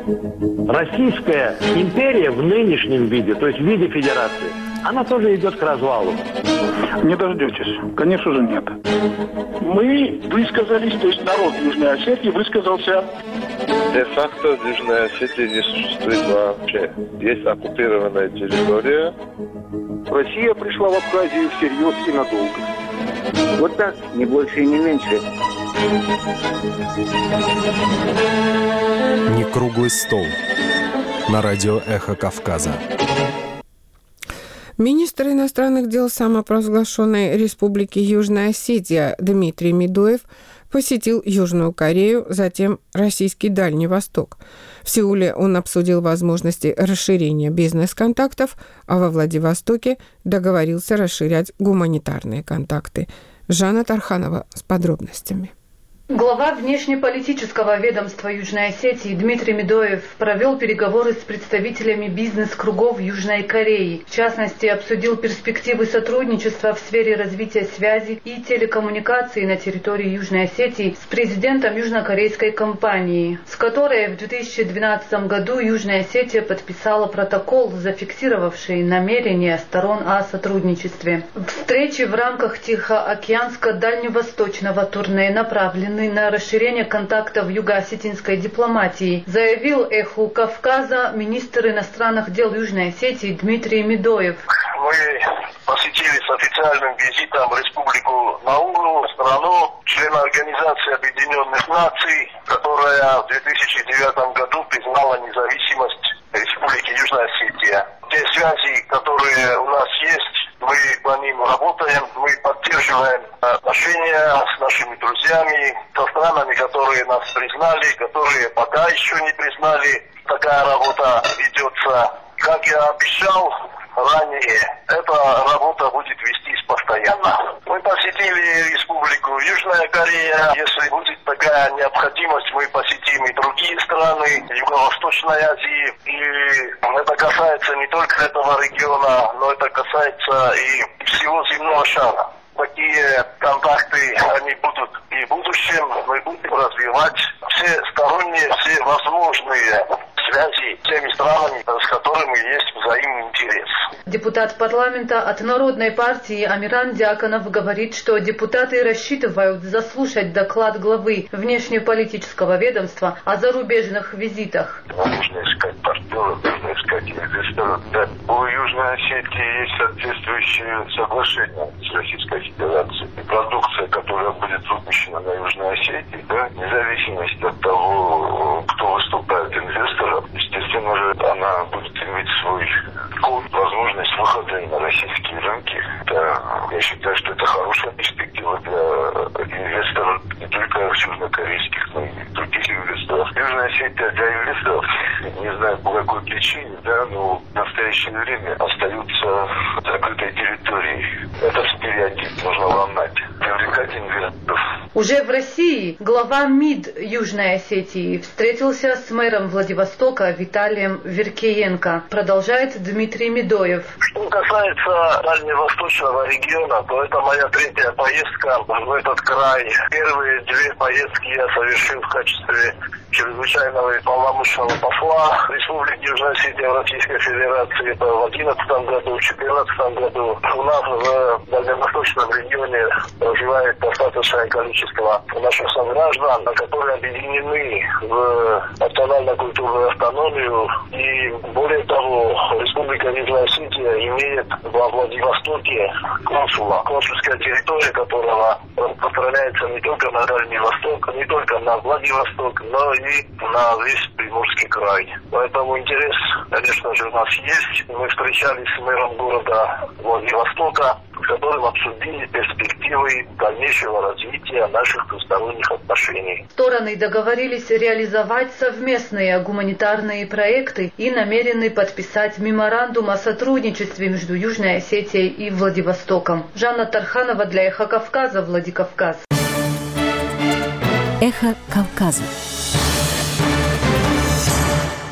Российская империя в нынешнем виде, то есть в виде федерации, она тоже идет к развалу. Не дождетесь. Конечно же, нет. Мы высказались, то есть народ Южной Осетии высказался. Де-факто Южная Осетия не существует вообще. Есть оккупированная территория. Россия пришла в Абхазию всерьез и надолго. Вот так, не больше и не меньше. Не круглый стол. На радио «Эхо Кавказа». Министр иностранных дел самопровозглашенной Республики Южная Осетия Дмитрий Медоев посетил Южную Корею, затем российский Дальний Восток. В Сеуле он обсудил возможности расширения бизнес-контактов, а во Владивостоке договорился расширять гуманитарные контакты. Жанна Тарханова с подробностями. Глава внешнеполитического ведомства Южной Осетии Дмитрий Медоев провел переговоры с представителями бизнес-кругов Южной Кореи. В частности, обсудил перспективы сотрудничества в сфере развития связи и телекоммуникаций на территории Южной Осетии с президентом южнокорейской компании, с которой в две тысячи двенадцатом году Южная Осетия подписала протокол, зафиксировавший намерения сторон о сотрудничестве. Встречи в рамках Тихоокеанско-дальневосточного турне направлены на расширение контактов юго-осетинской дипломатии, заявил «Эху Кавказа» министр иностранных дел Южной Осетии Дмитрий Медоев. Мы посетили с официальным визитом Республику Науру, страну, члена Организации Объединенных Наций, которая в две тысячи девятом году признала независимость Республики Южная Осетия. Те связи, которые у нас есть, мы по ним работаем, мы поддерживаем отношения с нашими друзьями, со странами, которые нас признали, которые пока еще не признали. Такая работа ведется. Как я обещал ранее, эта работа будет вестись постоянно. Мы посетили Республику Южная Корея. Если будет такая необходимость, мы посетим и другие страны Юго-Восточной Азии. И это касается не только этого региона, но это касается и всего земного шара. Такие контакты, они будут и в будущем. Мы будем развивать все сторонние, все возможные связи с теми странами, с которыми есть взаимный интерес. Депутат парламента от Народной партии Амиран Дьяконов говорит, что депутаты рассчитывают заслушать доклад главы внешнеполитического ведомства о зарубежных визитах. Нужно искать партнеров, нужно искать инвесторов. Да. У Южной Осетии есть соответствующие соглашения с Российской Федерацией. И продукция, которая будет выпущена на Южной Осетии, да, вне зависимости от того, кто выступает инвестором, естественно же, она будет иметь свой код, возможность выхода на российские рынки. Это, я считаю, что это хорошая перспектива для инвесторов, не только южнокорейских, но и других инвесторов. Южная Осетия для инвесторов, не знаю по какой причине, да, но в настоящее время остаются закрытой территорией. Это стереотип, нужно ломать, привлекать инвесторов. Уже в России глава МИД Южной Осетии встретился с мэром Владивостока Виталием Веркиенко. Продолжает Дмитрий Медоев. Что касается дальневосточного региона, то это моя третья поездка в этот край. Первые две поездки я совершил в качестве чрезвычайного и полномочного посла Республики Южная Осетия в Российской Федерации. Это в две тысячи одиннадцатом году, в две тысячи четырнадцатом году. У нас в дальневосточном регионе проживает достаточное количество наших сограждан, которые объединены в национально-культурную автономию. И более того, Республика Южная Осетия имеет во Владивостоке консула, консульская территория которого распространяется не только на Дальний Восток, не только на Владивосток, но и на весь Приморский край. Поэтому интерес, конечно же, у нас есть. Мы встречались с мэром города Владивостока, с которым обсудили перспективы дальнейшего развития наших двусторонних отношений. Стороны договорились реализовать совместные гуманитарные проекты и намерены подписать меморандум о сотрудничестве между Южной Осетией и Владивостоком. Жанна Тарханова для «Эхо Кавказа», Владикавказ. «Эхо Кавказа».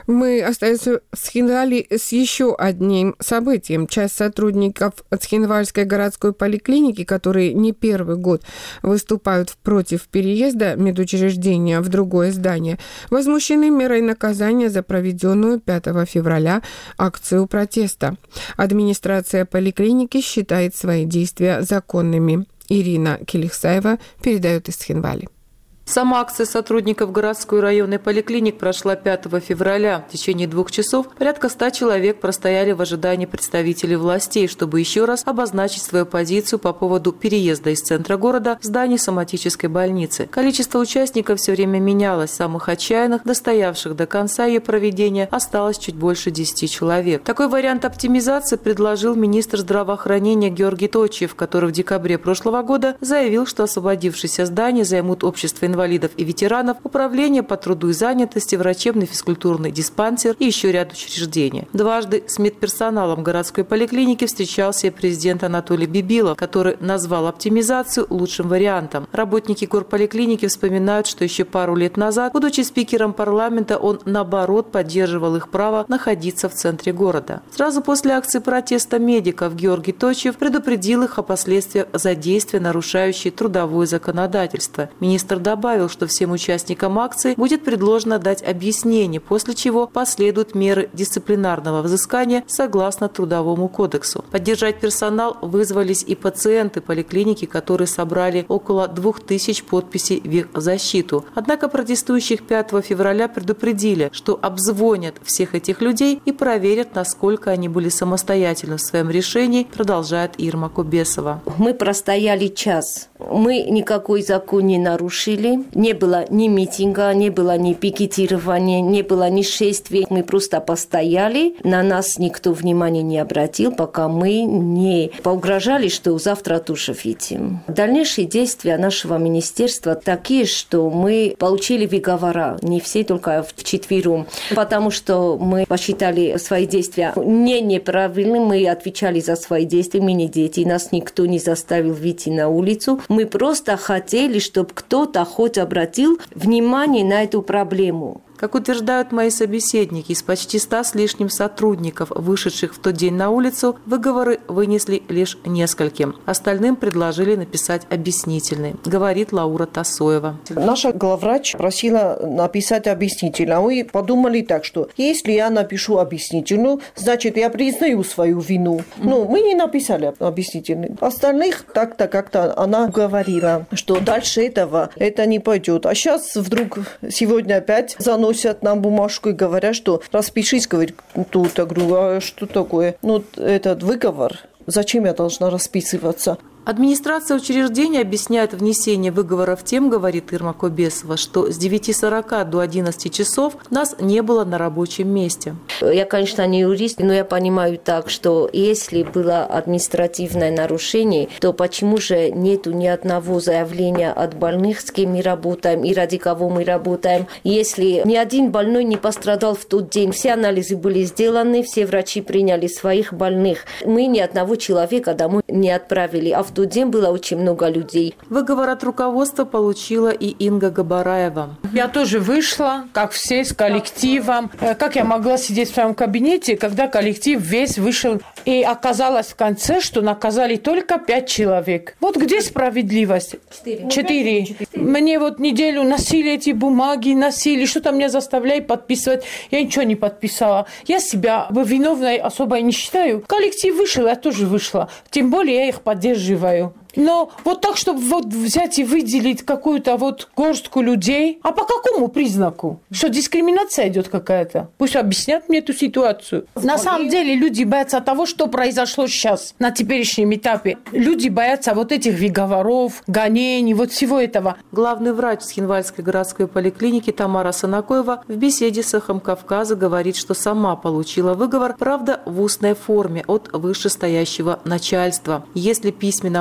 Мы остаемся в Цхинвале с еще одним событием. Часть сотрудников Цхинвальской городской поликлиники, которые не первый год выступают против переезда медучреждения в другое здание, возмущены мерой наказания за проведенную пятого февраля акцию протеста. Администрация поликлиники считает свои действия законными. Ирина Келихсаева передает из Цхинвали. Сама акция сотрудников городской и районной поликлиник прошла пятого февраля. В течение двух часов порядка ста человек простояли в ожидании представителей властей, чтобы еще раз обозначить свою позицию по поводу переезда из центра города в здание соматической больницы. Количество участников все время менялось. Самых отчаянных, достоявших до конца ее проведения, осталось чуть больше десяти человек. Такой вариант оптимизации предложил министр здравоохранения Георгий Точев, который в декабре прошлого года заявил, что освободившееся здание займут общество инвалидов инвалидов и ветеранов, управление по труду и занятости, врачебный физкультурный диспансер и еще ряд учреждений. Дважды с медперсоналом городской поликлиники встречался и президент Анатолий Бибилов, который назвал оптимизацию лучшим вариантом. Работники горполиклиники вспоминают, что еще пару лет назад, будучи спикером парламента, он, наоборот, поддерживал их право находиться в центре города. Сразу после акции протеста медиков Георгий Точев предупредил их о последствиях задействия, нарушающей трудовое законодательство. Министр добавил, что всем участникам акции будет предложено дать объяснение, после чего последуют меры дисциплинарного взыскания согласно Трудовому кодексу. Поддержать персонал вызвались и пациенты поликлиники, которые собрали около двух тысяч подписей в их защиту. Однако протестующих пятого февраля предупредили, что обзвонят всех этих людей и проверят, насколько они были самостоятельны в своем решении, продолжает Ирма Кубесова. Мы простояли час. Мы никакой закон не нарушили. Не было ни митинга, не было ни пикетирования, не было ни шествий. Мы просто постояли. На нас никто внимания не обратил, пока мы не поугрожали, что завтра тоже видим. Дальнейшие действия нашего министерства такие, что мы получили выговора. Не все, только вчетвером. Потому что мы посчитали свои действия не неправильными. Мы отвечали за свои действия. Мы не дети. Нас никто не заставил выйти на улицу. Мы просто хотели, чтобы кто-то хоть обратил внимание на эту проблему. Как утверждают мои собеседники, из почти ста с лишним сотрудников, вышедших в тот день на улицу, выговоры вынесли лишь нескольким. Остальным предложили написать объяснительный, говорит Лаура Тасоева. Наша главврач просила написать объяснительный. А мы подумали так, что если я напишу объяснительную, значит, я признаю свою вину. Ну, мы не написали объяснительный. Остальных так-то как-то она говорила, что дальше этого это не пойдет. А сейчас вдруг сегодня опять заносят носят нам бумажку и говорят, что распишись, говорит, тут. Я говорю, а что такое? Ну, этот выговор, зачем я должна расписываться? Администрация учреждения объясняет внесение выговоров тем, говорит Ирма Кубесова, что с девяти сорока до одиннадцати часов нас не было на рабочем месте. Я, конечно, не юрист, но я понимаю так, что если было административное нарушение, то почему же нету ни одного заявления от больных, с кем мы работаем и ради кого мы работаем? Если ни один больной не пострадал в тот день, все анализы были сделаны, все врачи приняли своих больных, мы ни одного человека домой не отправили, а в тот день было очень много людей. Выговор от руководства получила и Инга Габараева. Я тоже вышла, как все, с коллективом. Как я могла сидеть в своем кабинете, когда коллектив весь вышел? И оказалось в конце, что наказали только пять человек. Вот где справедливость? Четыре. Четыре. Мне вот неделю носили эти бумаги, носили, что-то меня заставляли подписывать. Я ничего не подписала. Я себя виновной особо не считаю. Коллектив вышел, я тоже вышла. Тем более я их поддерживаю. Но вот так, чтобы вот взять и выделить какую-то вот горстку людей, а по какому признаку? Что дискриминация идет какая-то? Пусть объяснят мне эту ситуацию. На самом деле люди боятся того, что произошло сейчас, на теперешнем этапе. Люди боятся вот этих выговоров, гонений, вот всего этого. Главный врач Цхинвальской городской поликлиники Тамара Санакоева в беседе с «Эхом Кавказа» говорит, что сама получила выговор, правда, в устной форме от вышестоящего начальства. Если письменно оформленный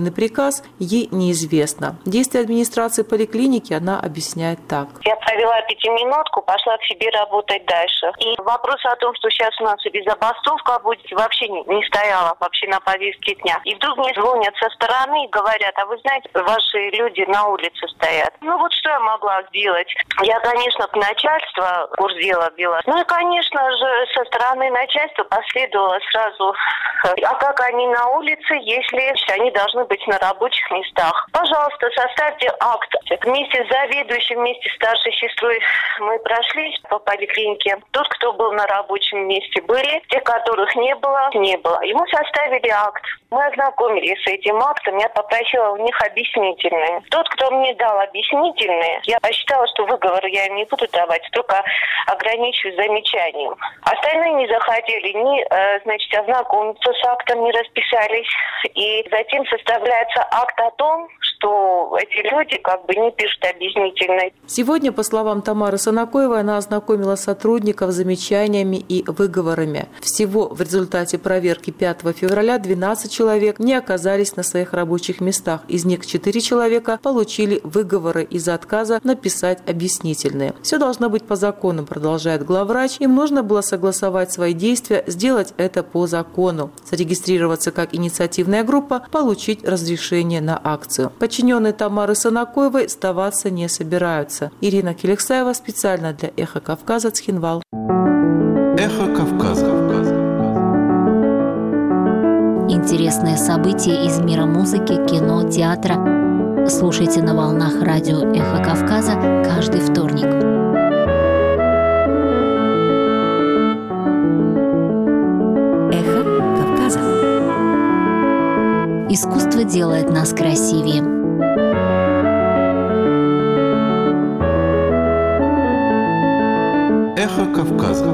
подобный приказ, ей неизвестно. Действия администрации поликлиники она объясняет так. Я провела пятиминутку, пошла к себе работать дальше. И вопрос о том, что сейчас у нас и забастовка будет, вообще не, не стояла вообще на повестке дня. И вдруг мне звонят со стороны и говорят: а вы знаете, ваши люди на улице стоят. Ну вот что я могла сделать? Я, конечно, к начальству курс дела ввела. Ну и, конечно же, со стороны начальства последовало сразу: а как они на улице, если они должны быть на рабочих местах? Пожалуйста, составьте акт. Вместе с заведующим, вместе с старшей сестрой мы прошлись по поликлинике. Тот, кто был на рабочем месте, были. Те, которых не было, не было. И мы составили акт. Мы ознакомились с этим актом. Я попросила у них объяснительные. Тот, кто мне дал объяснительные, я посчитала, что выговоры я им не буду давать, только ограничусь замечанием. Остальные не захотели ни, э, значит, ознакомиться с актом, не расписались. И затем составляется акт о том, что эти люди как бы не пишут объяснительные. Сегодня, по словам Тамары Санакоевой, она ознакомила сотрудников с замечаниями и выговорами. Всего в результате проверки пятого февраля двенадцать человек не оказались на своих рабочих местах. Из них четыре человека получили выговоры из-за отказа написать объяснительные. Все должно быть по закону, продолжает главврач. Им нужно было согласовать свои действия, сделать это по закону, зарегистрироваться как инициативная группа, получить разрешение на акцию. Подчиненные Тамары Санакоевой сдаваться не собираются. Ирина Келексаева специально для «Эхо Кавказа», Цхинвал. «Эхо Кавказа». Интересные события из мира музыки, кино, театра. Слушайте на волнах радио «Эхо Кавказа» каждый вторник. «Эхо Кавказа». Искусство делает нас красивее. «Эхо Кавказа».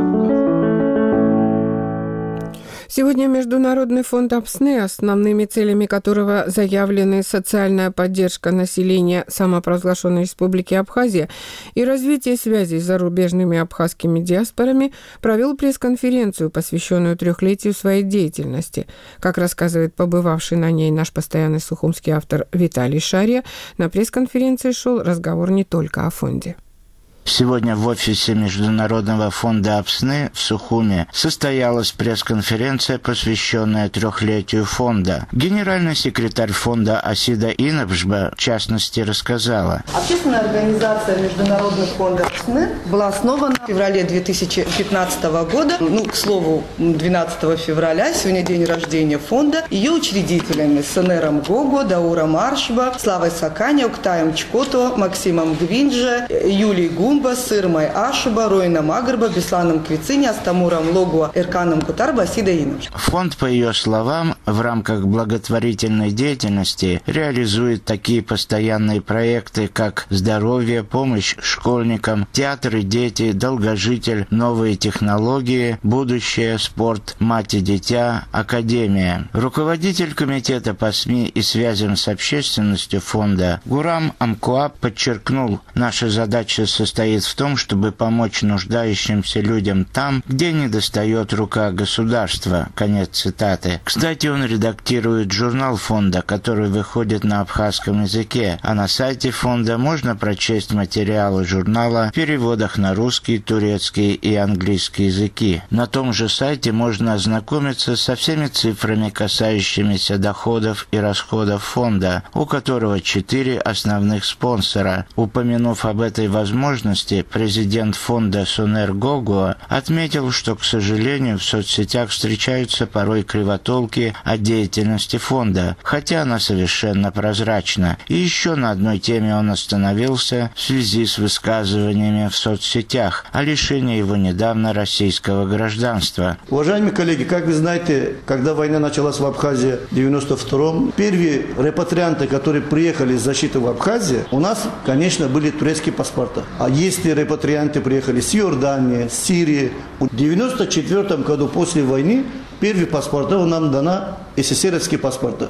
Сегодня Международный фонд АПСНы, основными целями которого заявлены социальная поддержка населения самопровозглашенной Республики Абхазия и развитие связей с зарубежными абхазскими диаспорами, провел пресс-конференцию, посвященную трехлетию своей деятельности. Как рассказывает побывавший на ней наш постоянный сухумский автор Виталий Шария, на пресс-конференции шел разговор не только о фонде. Сегодня в офисе Международного фонда АПСНы в Сухуме состоялась пресс-конференция, посвященная трехлетию фонда. Генеральный секретарь фонда Асида Инабжба, в частности, рассказала. Общественная организация Международный фонд АПСНы была основана в феврале две тысячи пятнадцатого года. Ну, к слову, двенадцатого февраля, сегодня день рождения фонда. Ее учредителями Сенером Гого, Дауром Аршба, Славой Сакани, Октаем Чкото, Максимом Гвинже, Юлией Гум, Сырмой Ашуба, Роином Агарба, Бесланом Квицини, Астамуром Логуа, Эрканом Кутарба, Асида Инабж. Фонд, по ее словам, в рамках благотворительной деятельности реализует такие постоянные проекты, как здоровье, помощь школьникам, театр и дети, долгожитель, новые технологии, будущее, спорт, мать и дитя, академия. Руководитель комитета по СМИ и связям с общественностью фонда Гурам Амкуаб подчеркнул, наша задача состоит в том, чтобы помочь нуждающимся людям там, где недостает рука государства. Конец цитаты. Кстати, он редактирует журнал фонда, который выходит на абхазском языке, а на сайте фонда можно прочесть материалы журнала в переводах на русский, турецкий и английский языки. На том же сайте можно ознакомиться со всеми цифрами, касающимися доходов и расходов фонда, у которого четыре основных спонсора. Упомянув об этой возможности, президент фонда Сонер Гогуа отметил, что, к сожалению, в соцсетях встречаются порой кривотолки о деятельности фонда, хотя она совершенно прозрачна. И еще на одной теме он остановился в связи с высказываниями в соцсетях о лишении его недавно российского гражданства. Уважаемые коллеги, как вы знаете, когда война началась в Абхазии в девяносто втором, первые репатрианты, которые приехали с защиты в Абхазии, у нас, конечно, были турецкие паспорта. А если репатрианты приехали с Иордании, с Сирии, в девяносто четвёртом году после войны первые паспорта нам дана эсэсэровские паспорта.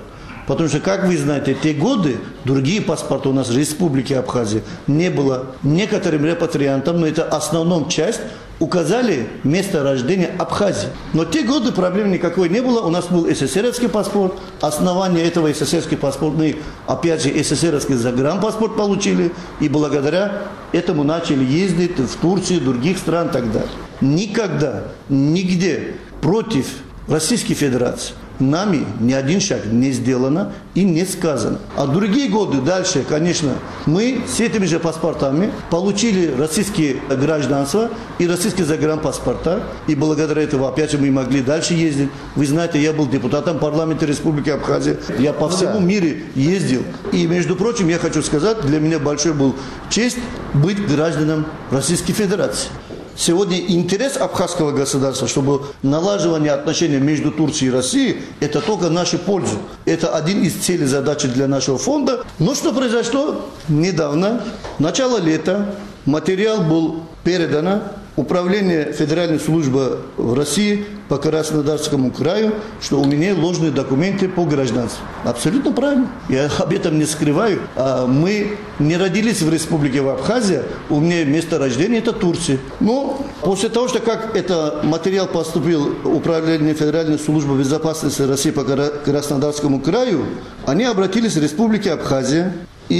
Потому что, как вы знаете, те годы другие паспорта у нас в Республике Абхазия не было. Некоторым репатриантам, но это основная часть, указали место рождения Абхазии. Но те годы проблем никакой не было. У нас был СССРовский паспорт. Основание этого СССРский паспорт мы, опять же, СССРовский загранпаспорт получили. И благодаря этому начали ездить в Турцию, других стран и так далее. Никогда, нигде против Российской Федерации нами ни один шаг не сделано и не сказано. А другие годы дальше, конечно, мы с этими же паспортами получили российские гражданства и российские загранпаспорта. И благодаря этому, опять же, мы могли дальше ездить. Вы знаете, я был депутатом парламента Республики Абхазия. Я по всему миру ездил. И, между прочим, я хочу сказать, для меня большой был честь быть гражданином Российской Федерации. Сегодня интерес абхазского государства, чтобы налаживание отношений между Турцией и Россией, это только наша польза. Это один из целей задачи для нашего фонда. Но что произошло недавно, начало лета, материал был передан Управление Федеральной службы в России по Краснодарскому краю, что у меня ложные документы по гражданству. Абсолютно правильно. Я об этом не скрываю. Мы не родились в Республике Абхазия. У меня место рождения это Турция. Но после того, что как этот материал поступил в Управление Федеральной службы безопасности России по Краснодарскому краю, они обратились в Республику Абхазия.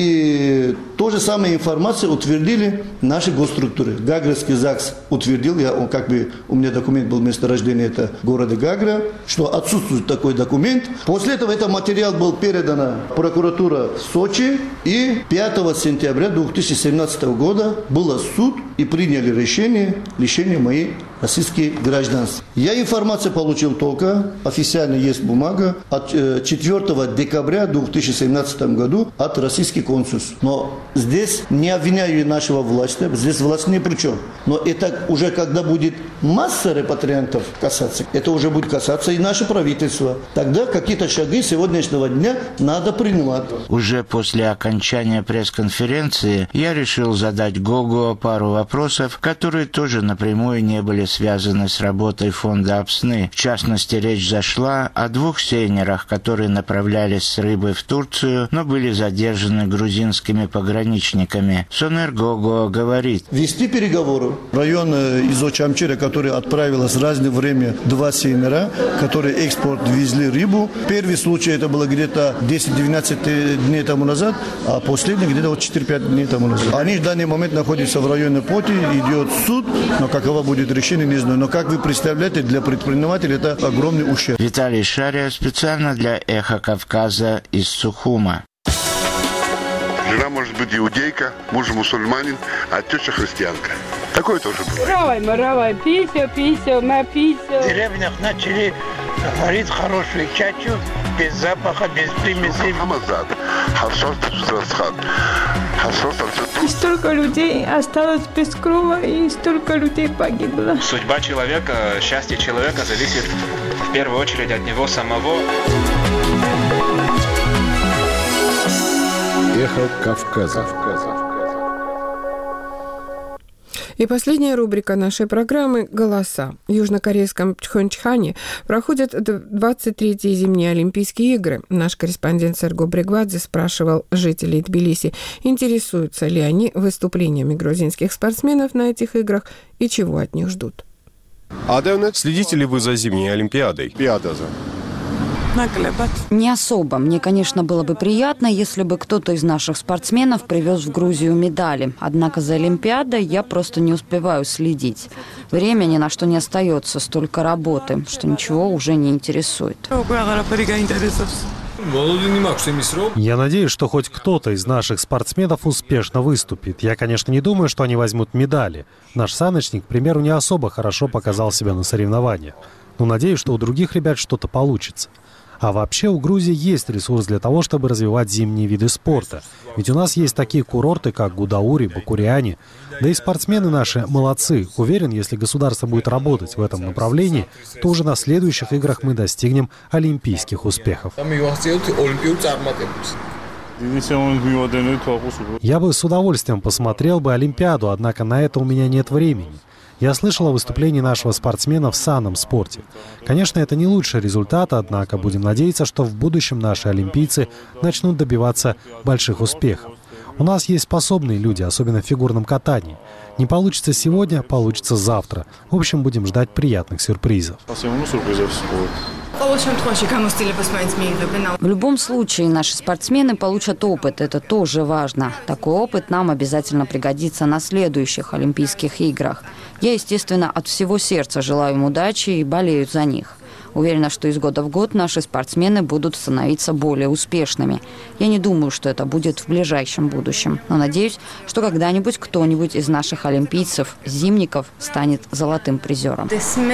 И то же самое информацию утвердили наши госструктуры. Гагрский ЗАГС утвердил, я, он, как бы, у меня документ был место рождения, это города Гагра, что отсутствует такой документ. После этого этот материал был передан в прокуратуру Сочи, и пятого сентября две тысячи семнадцатого года был суд и приняли решение лишения моей российские гражданства. Я информацию получил только, официально есть бумага, от четвёртого декабря две тысячи семнадцатого года от российских консульств. Но здесь не обвиняю нашего власти, здесь власть ни при чем. Но это уже когда будет масса репатриантов касаться, это уже будет касаться и наше правительство. Тогда какие-то шаги сегодняшнего дня надо принимать. Уже после окончания пресс-конференции я решил задать Гогу пару вопросов, которые тоже напрямую не были связаны с работой фонда Абсны. В частности, речь зашла о двух сейнерах, которые направлялись с рыбой в Турцию, но были задержаны грузинскими пограничниками. Сонер Гого говорит. Вести переговоры. Район Изо-Чамчира, который отправил с разного времени два сейнера, которые экспорт везли рыбу. Первый случай это было где-то десять-двенадцать дней тому назад, а последний где-то вот четыре-пять дней тому назад. Они в данный момент находятся в районе Поти, идет суд, но каково будет решение, не знаю. Но как вы представляете, для предпринимателей это огромный ущерб. Виталий Шария специально для «Эхо Кавказа» из Сухума. Жена может быть иудейка, муж мусульманин, а теща христианка. Такое тоже бывает. Равай, маравай, пися, пися, ма пися. В деревнях начали варить хорошую чачу, без запаха, без примесей. И столько людей осталось без крова, и столько людей погибло. Судьба человека, счастье человека зависит в первую очередь от него самого. Эхо Кавказа. И последняя рубрика нашей программы «Голоса». В южнокорейском Пхёнчхане проходят двадцать третьи зимние Олимпийские игры. Наш корреспондент Серго Бригвадзе спрашивал жителей Тбилиси, интересуются ли они выступлениями грузинских спортсменов на этих играх и чего от них ждут. Следите ли вы за зимней Олимпиадой? Не особо. Мне, конечно, было бы приятно, если бы кто-то из наших спортсменов привез в Грузию медали. Однако за Олимпиадой я просто не успеваю следить. Время ни на что не остается, столько работы, что ничего уже не интересует. Я надеюсь, что хоть кто-то из наших спортсменов успешно выступит. Я, конечно, не думаю, что они возьмут медали. Наш саночник, к примеру, не особо хорошо показал себя на соревнованиях. Но надеюсь, что у других ребят что-то получится. А вообще у Грузии есть ресурс для того, чтобы развивать зимние виды спорта. Ведь у нас есть такие курорты, как Гудаури, Бакуряни. Да и спортсмены наши молодцы. Уверен, если государство будет работать в этом направлении, то уже на следующих играх мы достигнем олимпийских успехов. Я бы с удовольствием посмотрел бы Олимпиаду, однако на это у меня нет времени. Я слышал о выступлении нашего спортсмена в санном спорте. Конечно, это не лучший результат, однако будем надеяться, что в будущем наши олимпийцы начнут добиваться больших успехов. У нас есть способные люди, особенно в фигурном катании. Не получится сегодня, получится завтра. В общем, будем ждать приятных сюрпризов. В любом случае, наши спортсмены получат опыт. Это тоже важно. Такой опыт нам обязательно пригодится на следующих Олимпийских играх. Я, естественно, от всего сердца желаю им удачи и болею за них. Уверена, что из года в год наши спортсмены будут становиться более успешными. Я не думаю, что это будет в ближайшем будущем. Но надеюсь, что когда-нибудь кто-нибудь из наших олимпийцев, зимников, станет золотым призером.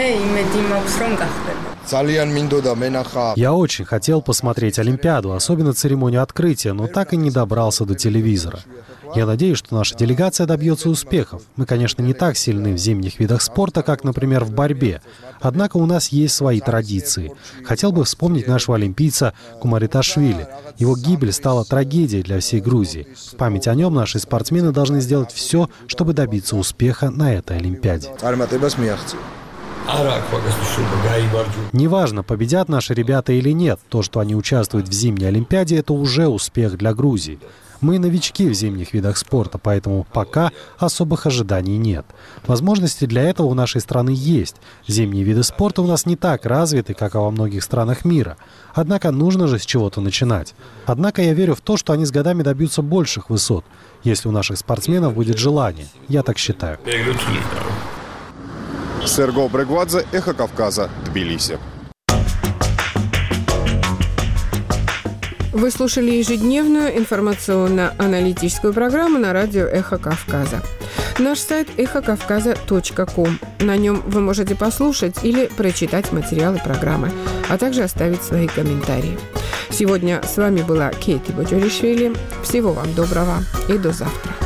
Я очень хотел посмотреть Олимпиаду, особенно церемонию открытия, но так и не добрался до телевизора. Я надеюсь, что наша делегация добьется успехов. Мы, конечно, не так сильны в зимних видах спорта, как, например, в борьбе. Однако у нас есть свои традиции. Хотел бы вспомнить нашего олимпийца Кумариташвили. Его гибель стала трагедией для всей Грузии. В память о нем наши спортсмены должны сделать все, чтобы добиться успеха на этой Олимпиаде. Неважно, победят наши ребята или нет, то, что они участвуют в зимней Олимпиаде, это уже успех для Грузии. Мы новички в зимних видах спорта, поэтому пока особых ожиданий нет. Возможности для этого у нашей страны есть. Зимние виды спорта у нас не так развиты, как во многих странах мира. Однако нужно же с чего-то начинать. Однако я верю в то, что они с годами добьются больших высот, если у наших спортсменов будет желание. Я так считаю. Серго Брегвадзе, Эхо Кавказа, Тбилиси. Вы слушали ежедневную информационно-аналитическую программу на радио «Эхо Кавказа». Наш сайт эхо кавказа точка ком. На нем вы можете послушать или прочитать материалы программы, а также оставить свои комментарии. Сегодня с вами была Кейти Боджоришвили. Всего вам доброго и до завтра.